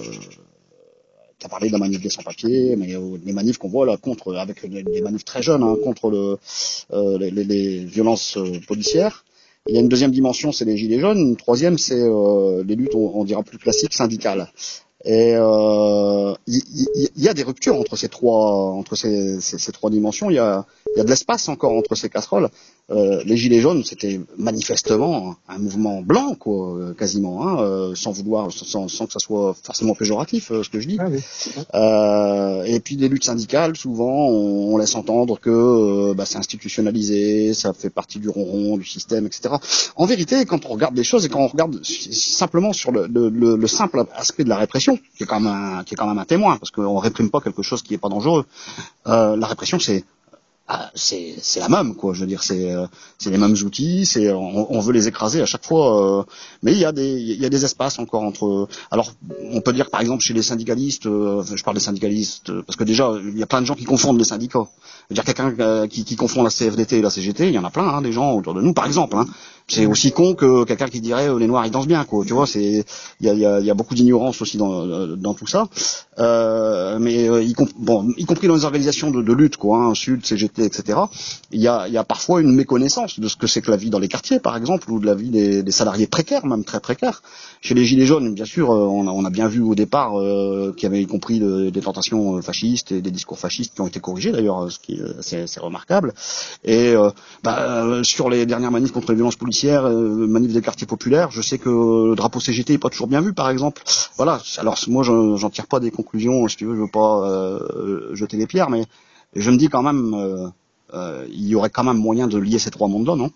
tu as parlé de la manif des sans-papiers, mais euh, les manifs qu'on voit là contre, avec des manifs très jeunes, hein, contre le, euh, les, les, les violences euh, policières. Il y a une deuxième dimension, c'est les gilets jaunes. Une troisième, c'est euh, les luttes, on, on dira plus classiques, syndicales. Et il euh, y, y, y a des ruptures entre ces trois entre ces, ces, ces trois dimensions. Il y a, y a de l'espace encore entre ces casseroles. Euh, les gilets jaunes, c'était manifestement un mouvement blanc, quoi, quasiment, hein, euh, sans vouloir, sans, sans que ça soit forcément péjoratif, euh, ce que je dis. Ah oui. euh, et puis les luttes syndicales, souvent, on, on laisse entendre que euh, bah, c'est institutionnalisé, ça fait partie du ronron, du système, et cetera. En vérité, quand on regarde les choses et quand on regarde simplement sur le, le, le, le simple aspect de la répression, qui est quand même un, qui est quand même un témoin, parce qu'on réprime pas quelque chose qui est pas dangereux. Euh, la répression, c'est Ah, c'est c'est la même, quoi. Je veux dire, c'est euh, c'est les mêmes outils, c'est on, on veut les écraser à chaque fois, euh, mais il y a des il y a des espaces encore entre. Alors, on peut dire par exemple chez les syndicalistes, euh, je parle des syndicalistes parce que déjà il y a plein de gens qui confondent les syndicats. Je veux dire, quelqu'un euh, qui qui confond la C F D T et la C G T, il y en a plein, hein, des gens autour de nous, par exemple. Hein. C'est aussi con que quelqu'un qui dirait euh, les noirs ils dansent bien, quoi. Tu vois, c'est il y a il y a, y a beaucoup d'ignorance aussi dans dans tout ça. Euh, mais euh, y, comp- bon, y compris dans les organisations de, de lutte, quoi, hein, Sud, C G T, et cetera. Il y a, il y a parfois une méconnaissance de ce que c'est que la vie dans les quartiers, par exemple, ou de la vie des, des salariés précaires, même très précaires. Chez les Gilets jaunes, bien sûr, on a, on a bien vu au départ euh, qu'il y avait y compris de, des tentations fascistes et des discours fascistes qui ont été corrigés, d'ailleurs, ce qui c'est, c'est remarquable. Et euh, bah, sur les dernières manifs contre les violences policières, euh, manifs des quartiers populaires, je sais que le drapeau C G T est pas toujours bien vu, par exemple. Voilà. Alors moi, j'en, j'en tire pas des conclusions, si tu veux, je veux pas euh, jeter des pierres, mais je me dis quand même, euh, euh, il y aurait quand même moyen de lier ces trois mondes-là, non?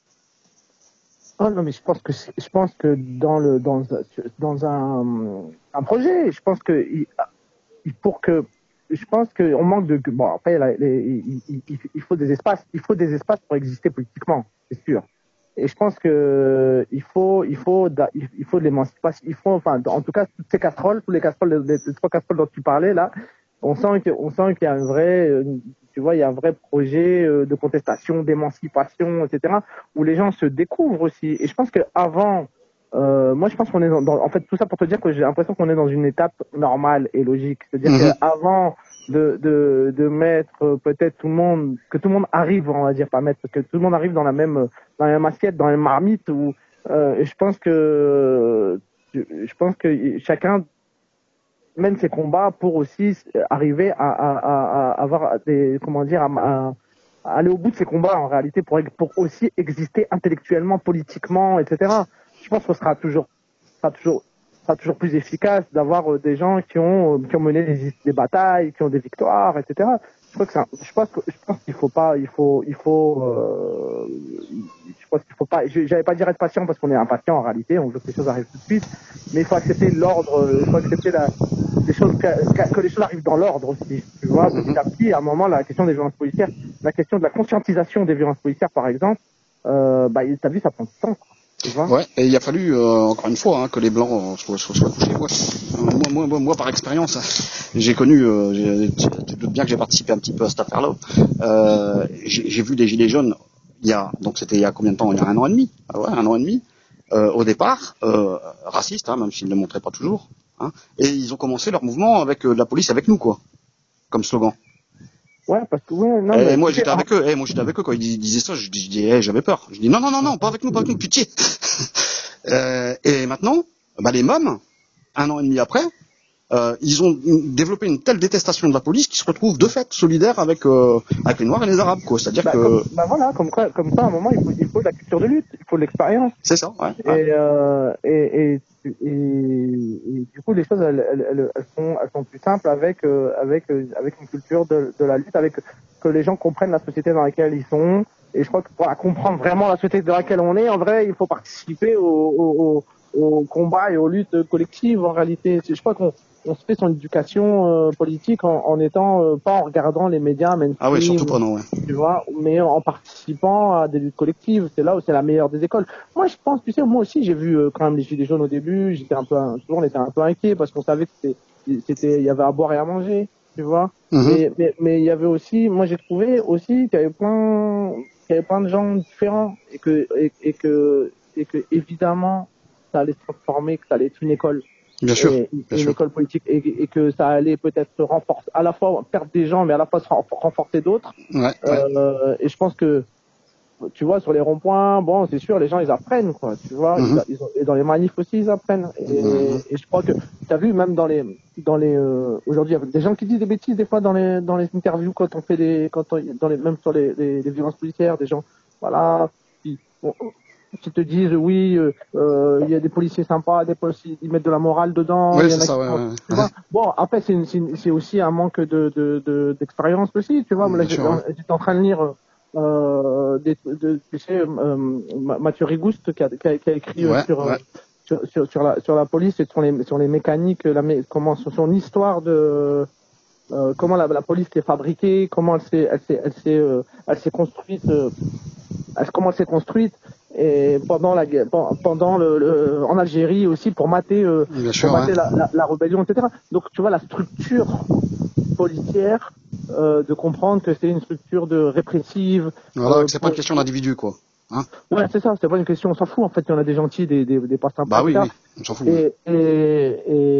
Oh non, mais je pense que je pense que dans le dans dans un un projet, je pense que il, pour que je pense que on manque de bon après là, les, il, il, il faut des espaces, il faut des espaces pour exister politiquement, c'est sûr. Et je pense que il faut il faut il faut de l'émancipation, il faut enfin en tout cas toutes ces casseroles, tous les casseroles, les, les trois casseroles dont tu parlais là, on sent que on sent qu'il y a un vrai tu vois, il y a un vrai projet de contestation, d'émancipation, et cetera, où les gens se découvrent aussi. Et je pense que avant, euh, moi, je pense qu'on est dans, dans, en fait, tout ça pour te dire que j'ai l'impression qu'on est dans une étape normale et logique. C'est-à-dire mmh. qu'avant de, de, de mettre peut-être tout le monde, que tout le monde arrive, on va dire, pas mettre, que tout le monde arrive dans la même, dans la même assiette, dans la même marmite, où, euh, je pense que, je pense que chacun mène ses combats pour aussi arriver à, à, à, à avoir des, comment dire, à, à, à aller au bout de ses combats en réalité pour, pour aussi exister intellectuellement, politiquement, et cetera. Je pense que ce sera toujours, sera toujours, sera toujours plus efficace d'avoir des gens qui ont, qui ont mené des, des batailles, qui ont des victoires, et cetera. Je crois que ça, je pense que, je pense qu'il faut pas, il faut, il faut, euh, je pense qu'il faut pas, j'allais pas dire être patient parce qu'on est impatient en réalité, on veut que les choses arrivent tout de suite, mais il faut accepter l'ordre, il faut accepter la, les choses, que, que les choses arrivent dans l'ordre aussi, tu vois, petit à petit, à un moment, la question des violences policières, la question de la conscientisation des violences policières, par exemple, euh, bah, t'as vu, ça prend du temps, quoi. Ouais, et il a fallu, euh, encore une fois, hein, que les Blancs soient, soient, soient touchés. Moi, moi, moi, moi, par expérience, j'ai connu, euh, j'ai, tu te doutes bien que j'ai participé un petit peu à cette affaire-là, euh, j'ai, j'ai vu des Gilets jaunes, il y a, donc c'était il y a combien de temps? Il y a un an et demi, ah ouais, un an et demi. euh, au départ, euh, racistes, hein, même s'ils ne le montraient pas toujours. Hein, et ils ont commencé leur mouvement avec euh, la police avec nous, quoi, comme slogan. Ouais, parce que ouais, non. Et mais moi tu sais, j'étais avec eux, et moi j'étais avec eux quand ils dis- disaient ça, je, dis- je dis, hey, j'avais peur. Je dis non, non, non, non, pas avec nous, pas avec nous, pitié. euh, et maintenant, bah, les mômes, un an et demi après, euh, ils ont développé une telle détestation de la police qu'ils se retrouvent de fait solidaires avec euh, avec les Noirs et les Arabes, quoi. C'est-à-dire bah, que comme, bah voilà, comme quoi, comme ça, à un moment, il faut, il faut de la culture de lutte, il faut de l'expérience. c'est ça. Ouais, ouais. Et, euh, et, et, et, et du coup, les choses, elles, elles, elles, elles sont, elles sont plus simples avec, euh, avec, euh, avec une culture de, de la lutte, avec que les gens comprennent la société dans laquelle ils sont. Et je crois que pour comprendre vraiment la société dans laquelle on est, en vrai, il faut participer au, au, au, au combat et aux luttes collectives. En réalité, je crois qu'on on se fait son éducation euh, politique en, en étant euh, pas en regardant les médias mainstream, Ah ouais, surtout pas non. Ouais. tu vois, mais en participant à des luttes collectives. C'est là où c'est la meilleure des écoles. Moi, je pense, tu sais, moi aussi, j'ai vu euh, quand même les gilets jaunes au début. J'étais un peu, toujours, on était un peu inquiet parce qu'on savait que c'était, c'était, il y avait à boire et à manger, tu vois. Mhm. Mais, mais, mais il y avait aussi, moi, j'ai trouvé aussi qu'il y avait plein, qu'il y avait plein de gens différents et que, et, et que, et que évidemment, ça allait se transformer, que ça allait être une école. Bien sûr, Et, bien une sûr. école politique et, et que ça allait peut-être se renforcer, à la fois perdre des gens, mais à la fois se ren- renforcer d'autres. Ouais, ouais. Euh, et je pense que, tu vois, sur les ronds-points, bon, c'est sûr, les gens, ils apprennent, quoi, tu vois. Mhm. Ils, ils ont, et dans les manifs aussi, ils apprennent. Et, Mhm. et je crois que, t'as vu, même dans les, dans les, euh, aujourd'hui, il y a des gens qui disent des bêtises, des fois, dans les, dans les interviews, quand on fait des, quand on, dans les, même sur les, les, les violences policières, des gens, voilà, qui, bon, qui te disent, oui, euh, euh, il y a des policiers sympas, des policiers, ils mettent de la morale dedans. Ouais, il y en c'est a ça, qui ouais, sont- ouais. tu vois. Bon, après, c'est, une- c'est, une- c'est aussi un manque de, de, de, d'expérience aussi, tu vois. Là, Bien j'étais sûr, en- ouais. j'étais en train de lire, euh, des, de, tu sais, euh, Ma- Mathieu Rigouste qui a, qui a, qui a écrit euh, Ouais, sur, euh, ouais. sur, sur, sur la, sur la police et sur les, sur les mécaniques, la, mé- comment, sur son histoire de, euh, comment la, la police est fabriquée, comment elle s'est, elle s'est, elle s'est, euh, elle s'est construite, euh, elle- comment elle s'est construite. Et pendant la guerre, pen- pendant le, le- en Algérie aussi pour mater, euh, Bien sûr, pour mater ouais. la, la, la rébellion, et cetera. Donc tu vois la structure policière, euh, de comprendre que c'est une structure de répressive. Voilà, euh, que c'est pas une pour- question d'individu, quoi. Hein. Ouais, c'est ça, c'est pas une question, on s'en fout. En fait, il y en a des gentils, des, des, des pas sympas. Bah oui, et oui, cetera. on s'en fout. Et, et,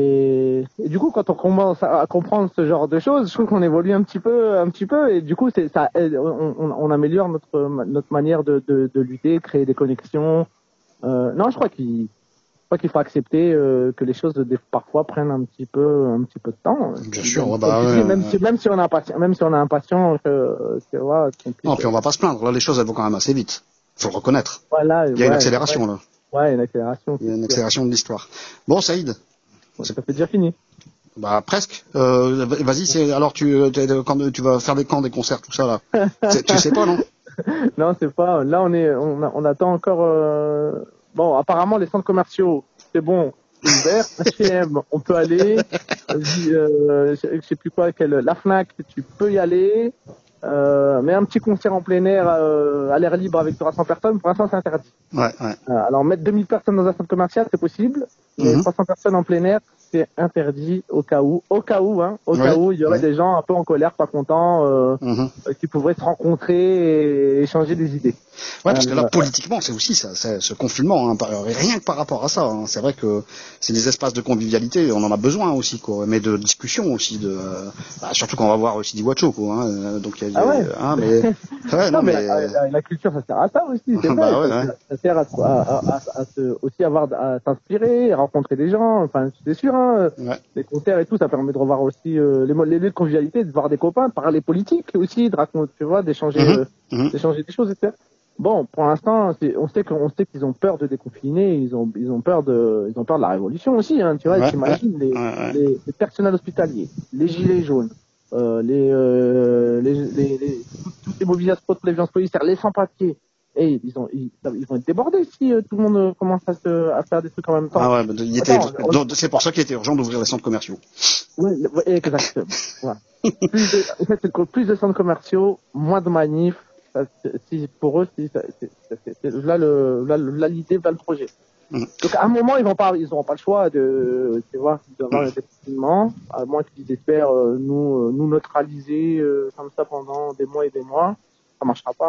et, et du coup, quand on commence à, à comprendre ce genre de choses, je trouve qu'on évolue un petit peu, un petit peu, et du coup, c'est ça, aide, on, on, on améliore notre notre manière de, de, de lutter, créer des connexions. Euh, non, je crois qu'il, je crois qu'il faut accepter euh, que les choses des, parfois prennent un petit peu, un petit peu de temps. Bien sûr, Donc, ouais, bah, tu sais, ouais, même ouais. si même si on est impatient, même si on est impatient, que, que voilà, qu'on puisse- Non, puis on va pas se plaindre. Là, les choses, elles vont quand même assez vite. Faut le reconnaître. voilà, Il y a une ouais, accélération, ouais. là. Ouais, une accélération. Il y a une accélération de l'histoire. Bon, Saïd. Ça fait déjà fini. Bah, presque. Euh, vas-y, c'est, alors tu, t'es- quand tu vas faire des camps, des concerts, tout ça, là. C'est- tu sais pas, non? Non, c'est pas. Là, on est, on, a- on attend encore. euh, Bon, apparemment, les centres commerciaux, c'est bon, c'est ouvert. H et M, on peut aller. Euh, euh, je je sais plus quoi, quelle, la Fnac, tu peux y aller. Euh, mais un petit concert en plein air, euh, à l'air libre avec trois cents personnes, pour l'instant, c'est interdit. Ouais, ouais. Euh, alors, mettre deux mille personnes dans un centre commercial, c'est possible. Mais Mhm. trois cents personnes en plein air, c'est interdit au cas où. Au cas où, hein. Au Ouais, cas où, il y aurait ouais. des gens un peu en colère, pas contents, euh, Mhm. euh, qui pourraient se rencontrer et échanger des idées. Ouais, parce que là, Euh, politiquement, c'est aussi ça, c'est ce confinement, hein, par- rien que par rapport à ça. Hein, c'est vrai que c'est des espaces de convivialité, on en a besoin aussi, quoi, mais de discussion aussi, de, euh, bah, surtout quand on va voir aussi Wacho, quoi. Hein, euh, donc, il y a, Ah ouais. hein, mais, ouais, non, non, mais, mais, la, la- la culture, ça sert à ça aussi. C'est Bah vrai, ouais, ça, ouais. ça sert à, à, à, à, à se, aussi avoir, à s'inspirer, à rencontrer des gens. Enfin, c'est sûr, hein, Ouais. les concerts et tout, ça permet de revoir aussi euh, les, mo- les lieux de convivialité, de voir des copains, de parler politique aussi, de raconter, tu vois, d'échanger, Mhm. euh, Mhm. d'échanger des choses, et cetera. Bon, pour l'instant, c'est- on sait qu'on sait qu'ils ont peur de déconfiner, ils ont, ils ont peur de, ils ont peur de la révolution aussi, hein, tu vois. Ouais, T'imagines les, ouais, ouais. les, les personnels hospitaliers, les gilets jaunes, euh, les, euh, les, les, les, toutes- toutes les mobilisations pour les violences policières, les sans-papiers. Et ils ont, ils, ils vont être débordés si euh, tout le monde euh, commence à, se, à faire des trucs en même temps. Ah ouais, bah, il était, Attends, on- donc, c'est pour ça qu'il était urgent d'ouvrir les centres commerciaux. Ouais, ouais, exactement. Voilà. Plus de, en fait, c'est que plus de centres commerciaux, moins de manifs. Ça, c'est- si, pour eux, si, ça- c'est, c'est, c'est, c'est- là, le, là, le- là, l'idée, là, le projet. Mhm. Donc, à un moment, ils vont pas, ils auront pas le choix de, tu vois, d'avoir un déconfinement, à moins qu'ils espèrent, euh, nous, euh, nous neutraliser, euh, comme ça pendant des mois et des mois. Ça marchera pas, hein.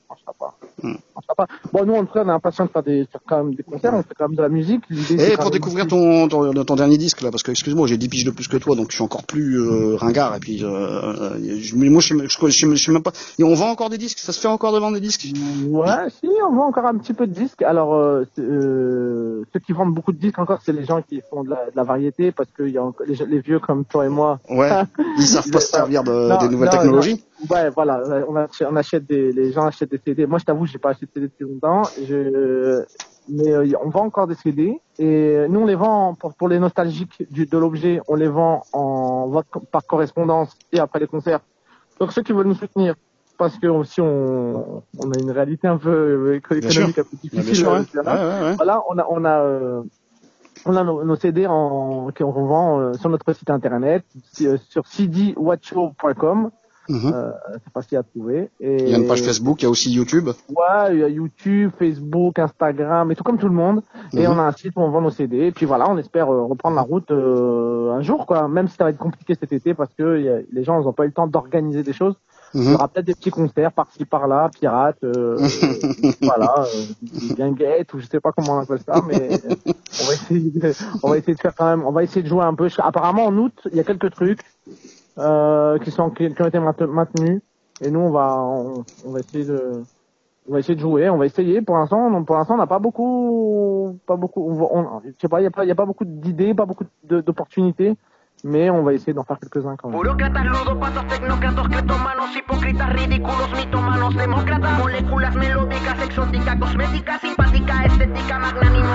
marchera pas. Mm. Ça marchera pas. Bon, nous, on est impatient de faire des, faire quand même des concerts, on fait quand même de la musique. Et pour découvrir ton, ton, ton dernier disque, là, parce que, excuse-moi, j'ai dix piges de plus que toi, donc je suis encore plus, euh, ringard, et puis, euh, je, moi, je, je, je, je, je sais même pas, et on vend encore des disques? Ça se fait encore de vendre des disques? Ouais, si, on vend encore un petit peu de disques. Alors, euh, euh, ceux qui vendent beaucoup de disques encore, c'est les gens qui font de la, de la variété, parce que y a encore, les, les vieux comme toi et moi. Ouais. Ils savent pas se servir de, non, des nouvelles non, technologies. Non. Ouais, voilà. On achète, on achète des, les gens achètent des C D. Moi, je t'avoue, j'ai pas acheté de C D depuis longtemps. Je, mais euh, on vend encore des C D. Et nous, on les vend pour, pour les nostalgiques du, de l'objet. On les vend en vote par correspondance et après les concerts. Donc ceux qui veulent nous soutenir, parce que aussi on, on a une réalité un peu économique un peu difficile. Bien sûr, ouais. Euh, Ouais, ouais, ouais. Voilà, on a, on a, euh, on a nos, nos C D en, qu'on vend euh, sur notre site internet, sur c d watcho point com. Mm-hmm. Euh, c'est facile à trouver. Et il y a une page Facebook, il y a aussi YouTube. Ouais, il y a YouTube, Facebook, Instagram, et tout comme tout le monde. Mm-hmm. Et on a un site où on vend nos C D. Et puis voilà, on espère euh, reprendre la route euh, un jour, quoi. Même si ça va être compliqué cet été parce que y a, les gens n'ont pas eu le temps d'organiser des choses. Mm-hmm. Il y aura peut-être des petits concerts par-ci par-là, pirates, euh, voilà, euh, guinguettes ou je sais pas comment on appelle ça, mais on va essayer de, on va essayer de faire quand même, on va essayer de jouer un peu. Apparemment en août, il y a quelques trucs. Euh, qui sont qui, qui ont été maintenus et nous on va on, on va essayer de on va essayer de jouer, on va essayer. Pour l'instant, on, pour l'instant, on n'a pas beaucoup, pas beaucoup. On, on, je sais pas, il y a pas, il y a pas beaucoup d'idées, pas beaucoup de, d'opportunités, mais on va essayer d'en faire quelques-uns quand même. Burócratas, ludópatas, tecnócratos, cleptómanos, hipócritas, ridículos, mitomanos, demócratas, moléculas melódicas, exóticas, cosméticas, simpáticas, estética, magnánimo.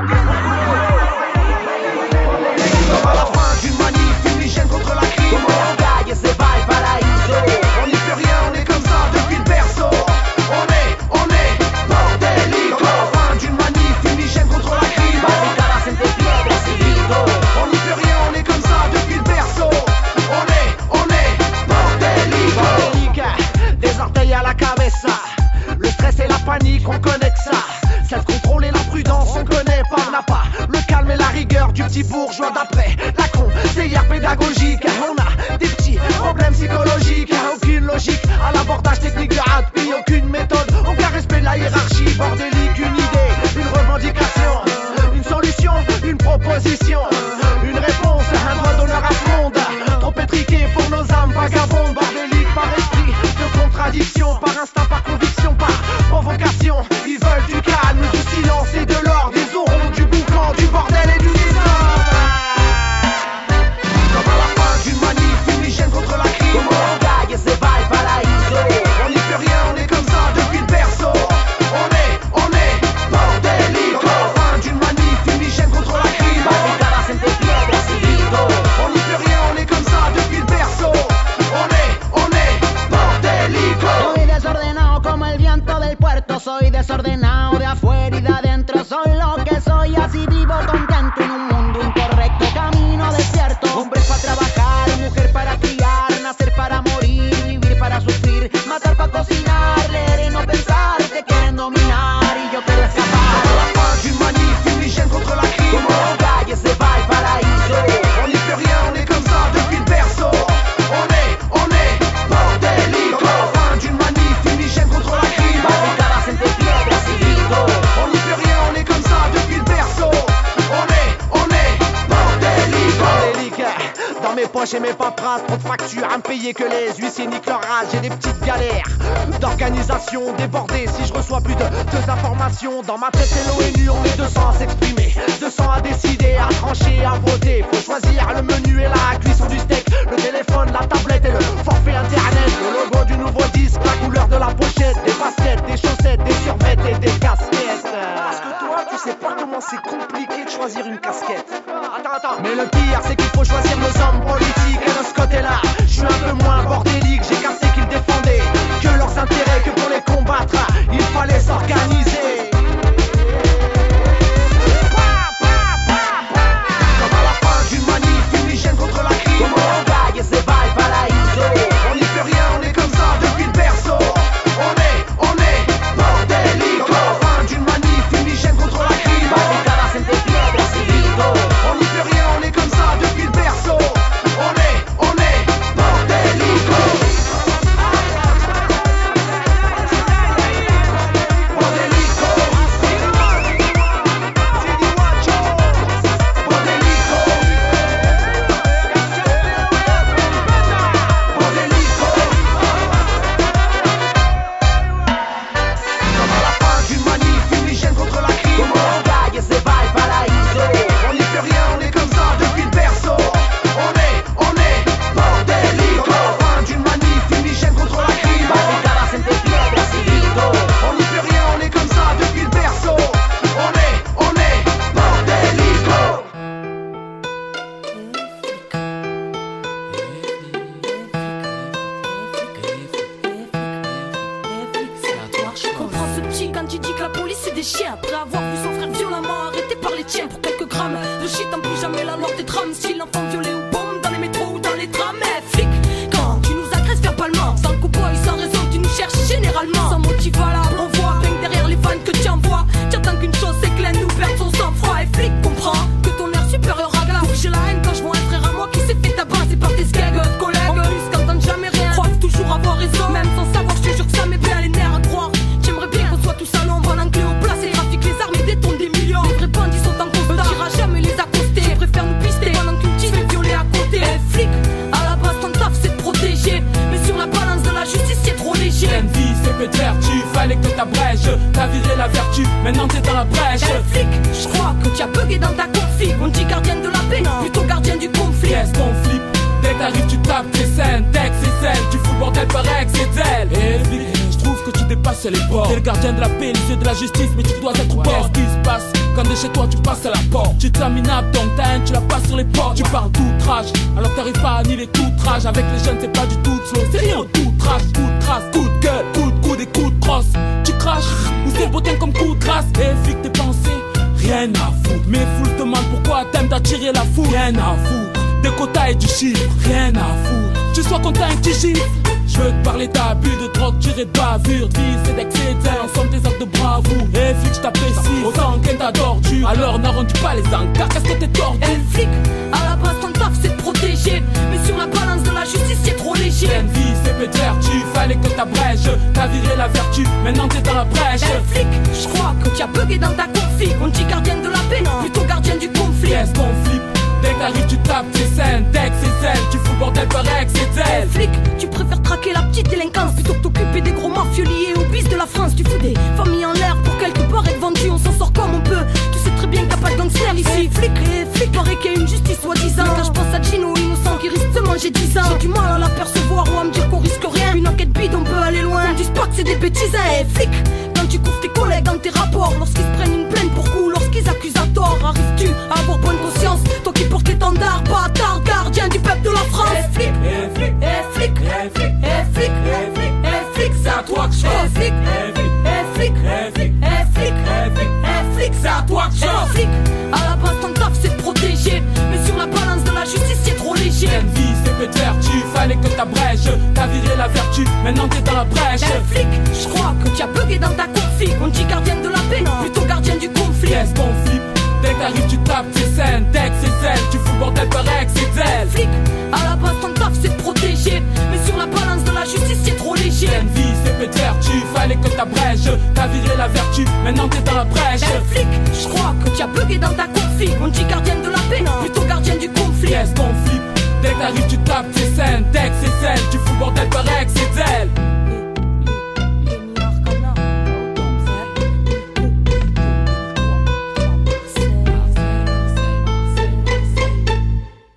À la fin d'une manif, une hygiène contre la crise. C'est pas le paraíso. On n'y fait rien, on est comme ça depuis le berceau. On est, on est bordélique. À la fin d'une manif, une hygiène contre la crise. On n'y fait rien, on est comme ça depuis le berceau. On est, on est bordélique. Bordélique, des orteils à la cabeza. Le stress et la panique, on connaît que ça. Self-contrôle et la prudence, on connaît pas, on n'a pas le calme et la rigueur du petit bourgeois d'après. La conseillère pédagogique, on a des petits problèmes psychologiques. Aucune logique à l'abordage technique de rugby, aucune méthode, aucun respect de la hiérarchie. Bordélique, une idée, une revendication, une solution, une proposition, une réponse, un droit d'honneur à ce monde. Trop étriqué pour nos âmes vagabondes. Bordélique par esprit de contradiction, par instinct, par conviction, par provocation. Ils veulent du calme, du silence et de l'ordre. Ils auront du boucan, du bordel et du désordre. Comme à la fin d'une manif, une hygiène contre la crise. On n'y fait rien, on est comme ça depuis le berceau. On est, on est bordélique. Comme à la fin d'une manif, une hygiène contre la crise. On n'y fait rien, on est comme ça depuis le berceau. On est, on est bordélique. Soy desordenado como el viento del puerto. Soy desordenado de afuera y de adentro. Soy lo que soy, así vivo contento en un mundo incorrecto, camino desierto. Hombre para trabajar, mujer para criar, nacer para morir, vivir para sufrir, matar para cocinar, leer y no pensar. Te quieren dominar y yo quiero escapar. À la fin d'une manif, une hygiène contre la crise. On n'y fait rien, on est comme ça depuis le berceau. On est, on est bordélique. À la fin d'une manif, une hygiène contre la crise. On n'y fait rien, on est comme ça depuis le berceau. On est, on est bordélique. Bordélique, dans mes poches et mes paperasses, trop de factures à me payer que les huissiers niquent leur rage. J'ai des petites galères d'organisation débordée. Si je reçois plus de deux informations, dans ma tête c'est l'ONU, on est deux cents à s'exprimer, deux cents à décider, à trancher, à voter. Faut choisir le menu et la cuisson du steak, le téléphone, la tablette et le forfait internet. Le logo du nouveau disque, la couleur de la pochette, des baskets, des chaussettes, des survêtements et des casquettes. Parce que toi, tu sais pas comment c'est compliqué de choisir une casquette. Attends, attends. Mais le pire, c'est qu'il faut choisir nos hommes politiques. Et de ce côté-là, je suis un peu moins bordélique. J'ai capté qu'ils défendaient que leurs intérêts, que pour les combattre, il fallait s'organiser. Comme à la fin d'une manif, une hygiène contre la crise. On n'y fait rien, on est comme ça depuis le berceau. On est, on est bordélique. Comme à la fin d'une manif, une hygiène contre la crise. On n'y fait rien, on est comme ça depuis le berceau. On est, on est bordélique. chiens. Après avoir vu son frère violemment arrêté par les tiens. Pour quelques grammes de shit en plus jamais la loi des drames. Style enfant violé ou bombe dans les métros ou dans les trams. Eh flic, quand tu nous agresses verbalement, sans cow-boy, sans raison, tu nous cherches généralement. Sans motif valable, on voit rien derrière les vannes que tu envoies. T'attends qu'une chose, c'est que l'un nous perd son sang-froid. Et flic, comprends que ton air supérieur à glace. J'ai la haine quand je vois un frère à moi qui s'est fait tabasser par tes skags de collègues. En plus, qu'entendent jamais rien, croient toujours avoir raison. Même sans savoir, je te jure que ça m'est bien les nerfs à croire. J'aimerais bien qu'on soit tous à l'ombre, en anglais au place. Et trafic les armes et détonne des millions. Les vrais bandits sont en constat, on dira jamais les accoster. Je préfère nous pister pendant qu'une petite fait violer à côté. Eh flic, à la base ton taf c'est de protéger, mais sur la balance de la justice c'est trop léger. Pleine vie, c'est fait de vertu, fallait que t'abrèges. T'as viré la vertu, maintenant t'es dans la brèche. Eh flic, je crois que tu as bugué dans ta config. On dit gardien de la paix, plutôt gardien du conflit. Qu'est-ce qu'on flippe? Dès que t'arrives tu tapes tes scènes, dès que c'est celle, tu fous le bordel par ex et zèle. Et flic, je trouve que tu dépasses les bords. T'es le gardien de la paix, les yeux de la justice, mais tu dois être au bord. Qu'est-ce qui se passe quand de chez toi tu passes à la porte? Tu t'as minable, donc ta haine tu la passes sur les portes. Tu parles d'outrage, alors t'arrives pas à annihiler tout outrage. Avec les jeunes c'est pas du tout slow, c'est rien au tout trash. Coup de crasse, coup de gueule, coup de coude et coup de crosse. Tu craches, ou c'est bottin comme coup de grâce. Et flic tes pensées, rien à foutre. Mais fous te demande pourquoi t'aimes t'attirer la foule. Rien à foutre, des quotas et du chiffre, rien à foutre. Tu sois content et tu gifles. Je veux te parler d'abus, de drogue, tiré de bavure, de vie, c'est d'excès, ensemble des actes de bravoure. Et flic, je t'apprécie, autant qu'elle t'adore tu. Alors n'arrondis pas les encarts, qu'est-ce que t'es tordu? Eh flic, à la base ton taf c'est de protéger, mais sur la balance de la justice c'est trop léger. Pleine vie, c'est fait de vertu, fallait que t'abrèges. T'as viré la vertu, maintenant t'es dans la brèche. Eh flic, je crois que tu as bugué dans ta config. On dit gardien de la paix, plutôt gardien du conflit. Qu'est-ce qu'on flippe? Dès que t'arrives tu tapes tes scènes, dès que c'est celle, tu fous le bordel par ex et zèle. Eh flic, tu préfères traquer la petite délinquance plutôt que t'occuper des gros mafieux liés au bis de la France. Tu fous des familles en l'air pour quelque part être vendu, on s'en sort comme on peut. Tu sais très bien qu'il n'y a pas de gangster ici. Eh flic, eh flic, paraît qu'il y a une justice soi-disant. Quand je pense à Gino innocent qui risque de manger dix ans, j'ai du mal à l'apercevoir ou à me dire qu'on risque rien. Une enquête bide, on peut aller loin, on dit pas que c'est des bêtises. Eh flic, quand tu couvres tes collègues dans tes rapports, lorsqu'ils se prennent une plainte pour coup, lorsqu'ils accusent à tort, arrives-tu à avoir bonne conscience, toi qui portes l'étendard, bâtard, gardien du peuple de la France. Eh flic, eh flic, eh flic, eh flic, eh flic, eh flic, eh flic, c'est à toi que je Eh flic, eh flic, eh flic, eh flic, eh flic, eh flic, c'est à toi que je eh flic, à la base ton taf c'est de protéger, mais sur la balance de la justice c'est trop léger. Pleine vie, c'est fait de vertu, fallait que t'abrèges. T'as viré la vertu, maintenant t'es dans la brèche. Eh flic, je crois que tu as bugué dans ta config. On dit gardien de la paix, plutôt gardien du conflit. Qu'est-ce qu'on flippe? Dès que t'arrives tu tapes tes scènes, dès que c'est celle, tu fous le bordel par ex et zèle. Flic, à la base ton taf c'est de protéger, mais sur la balance de la justice c'est trop léger. Pleine vie, c'est fait de vertu, fallait que t'abrèges. T'as viré la vertu, maintenant t'es dans la brèche. Eh flic, je crois que tu as bugué dans ta config. On dit gardien de la paix, plutôt gardien du conflit. Qu'est-ce qu'on flippe? Dès que t'arrives tu tapes tes scènes, dès que c'est celle, tu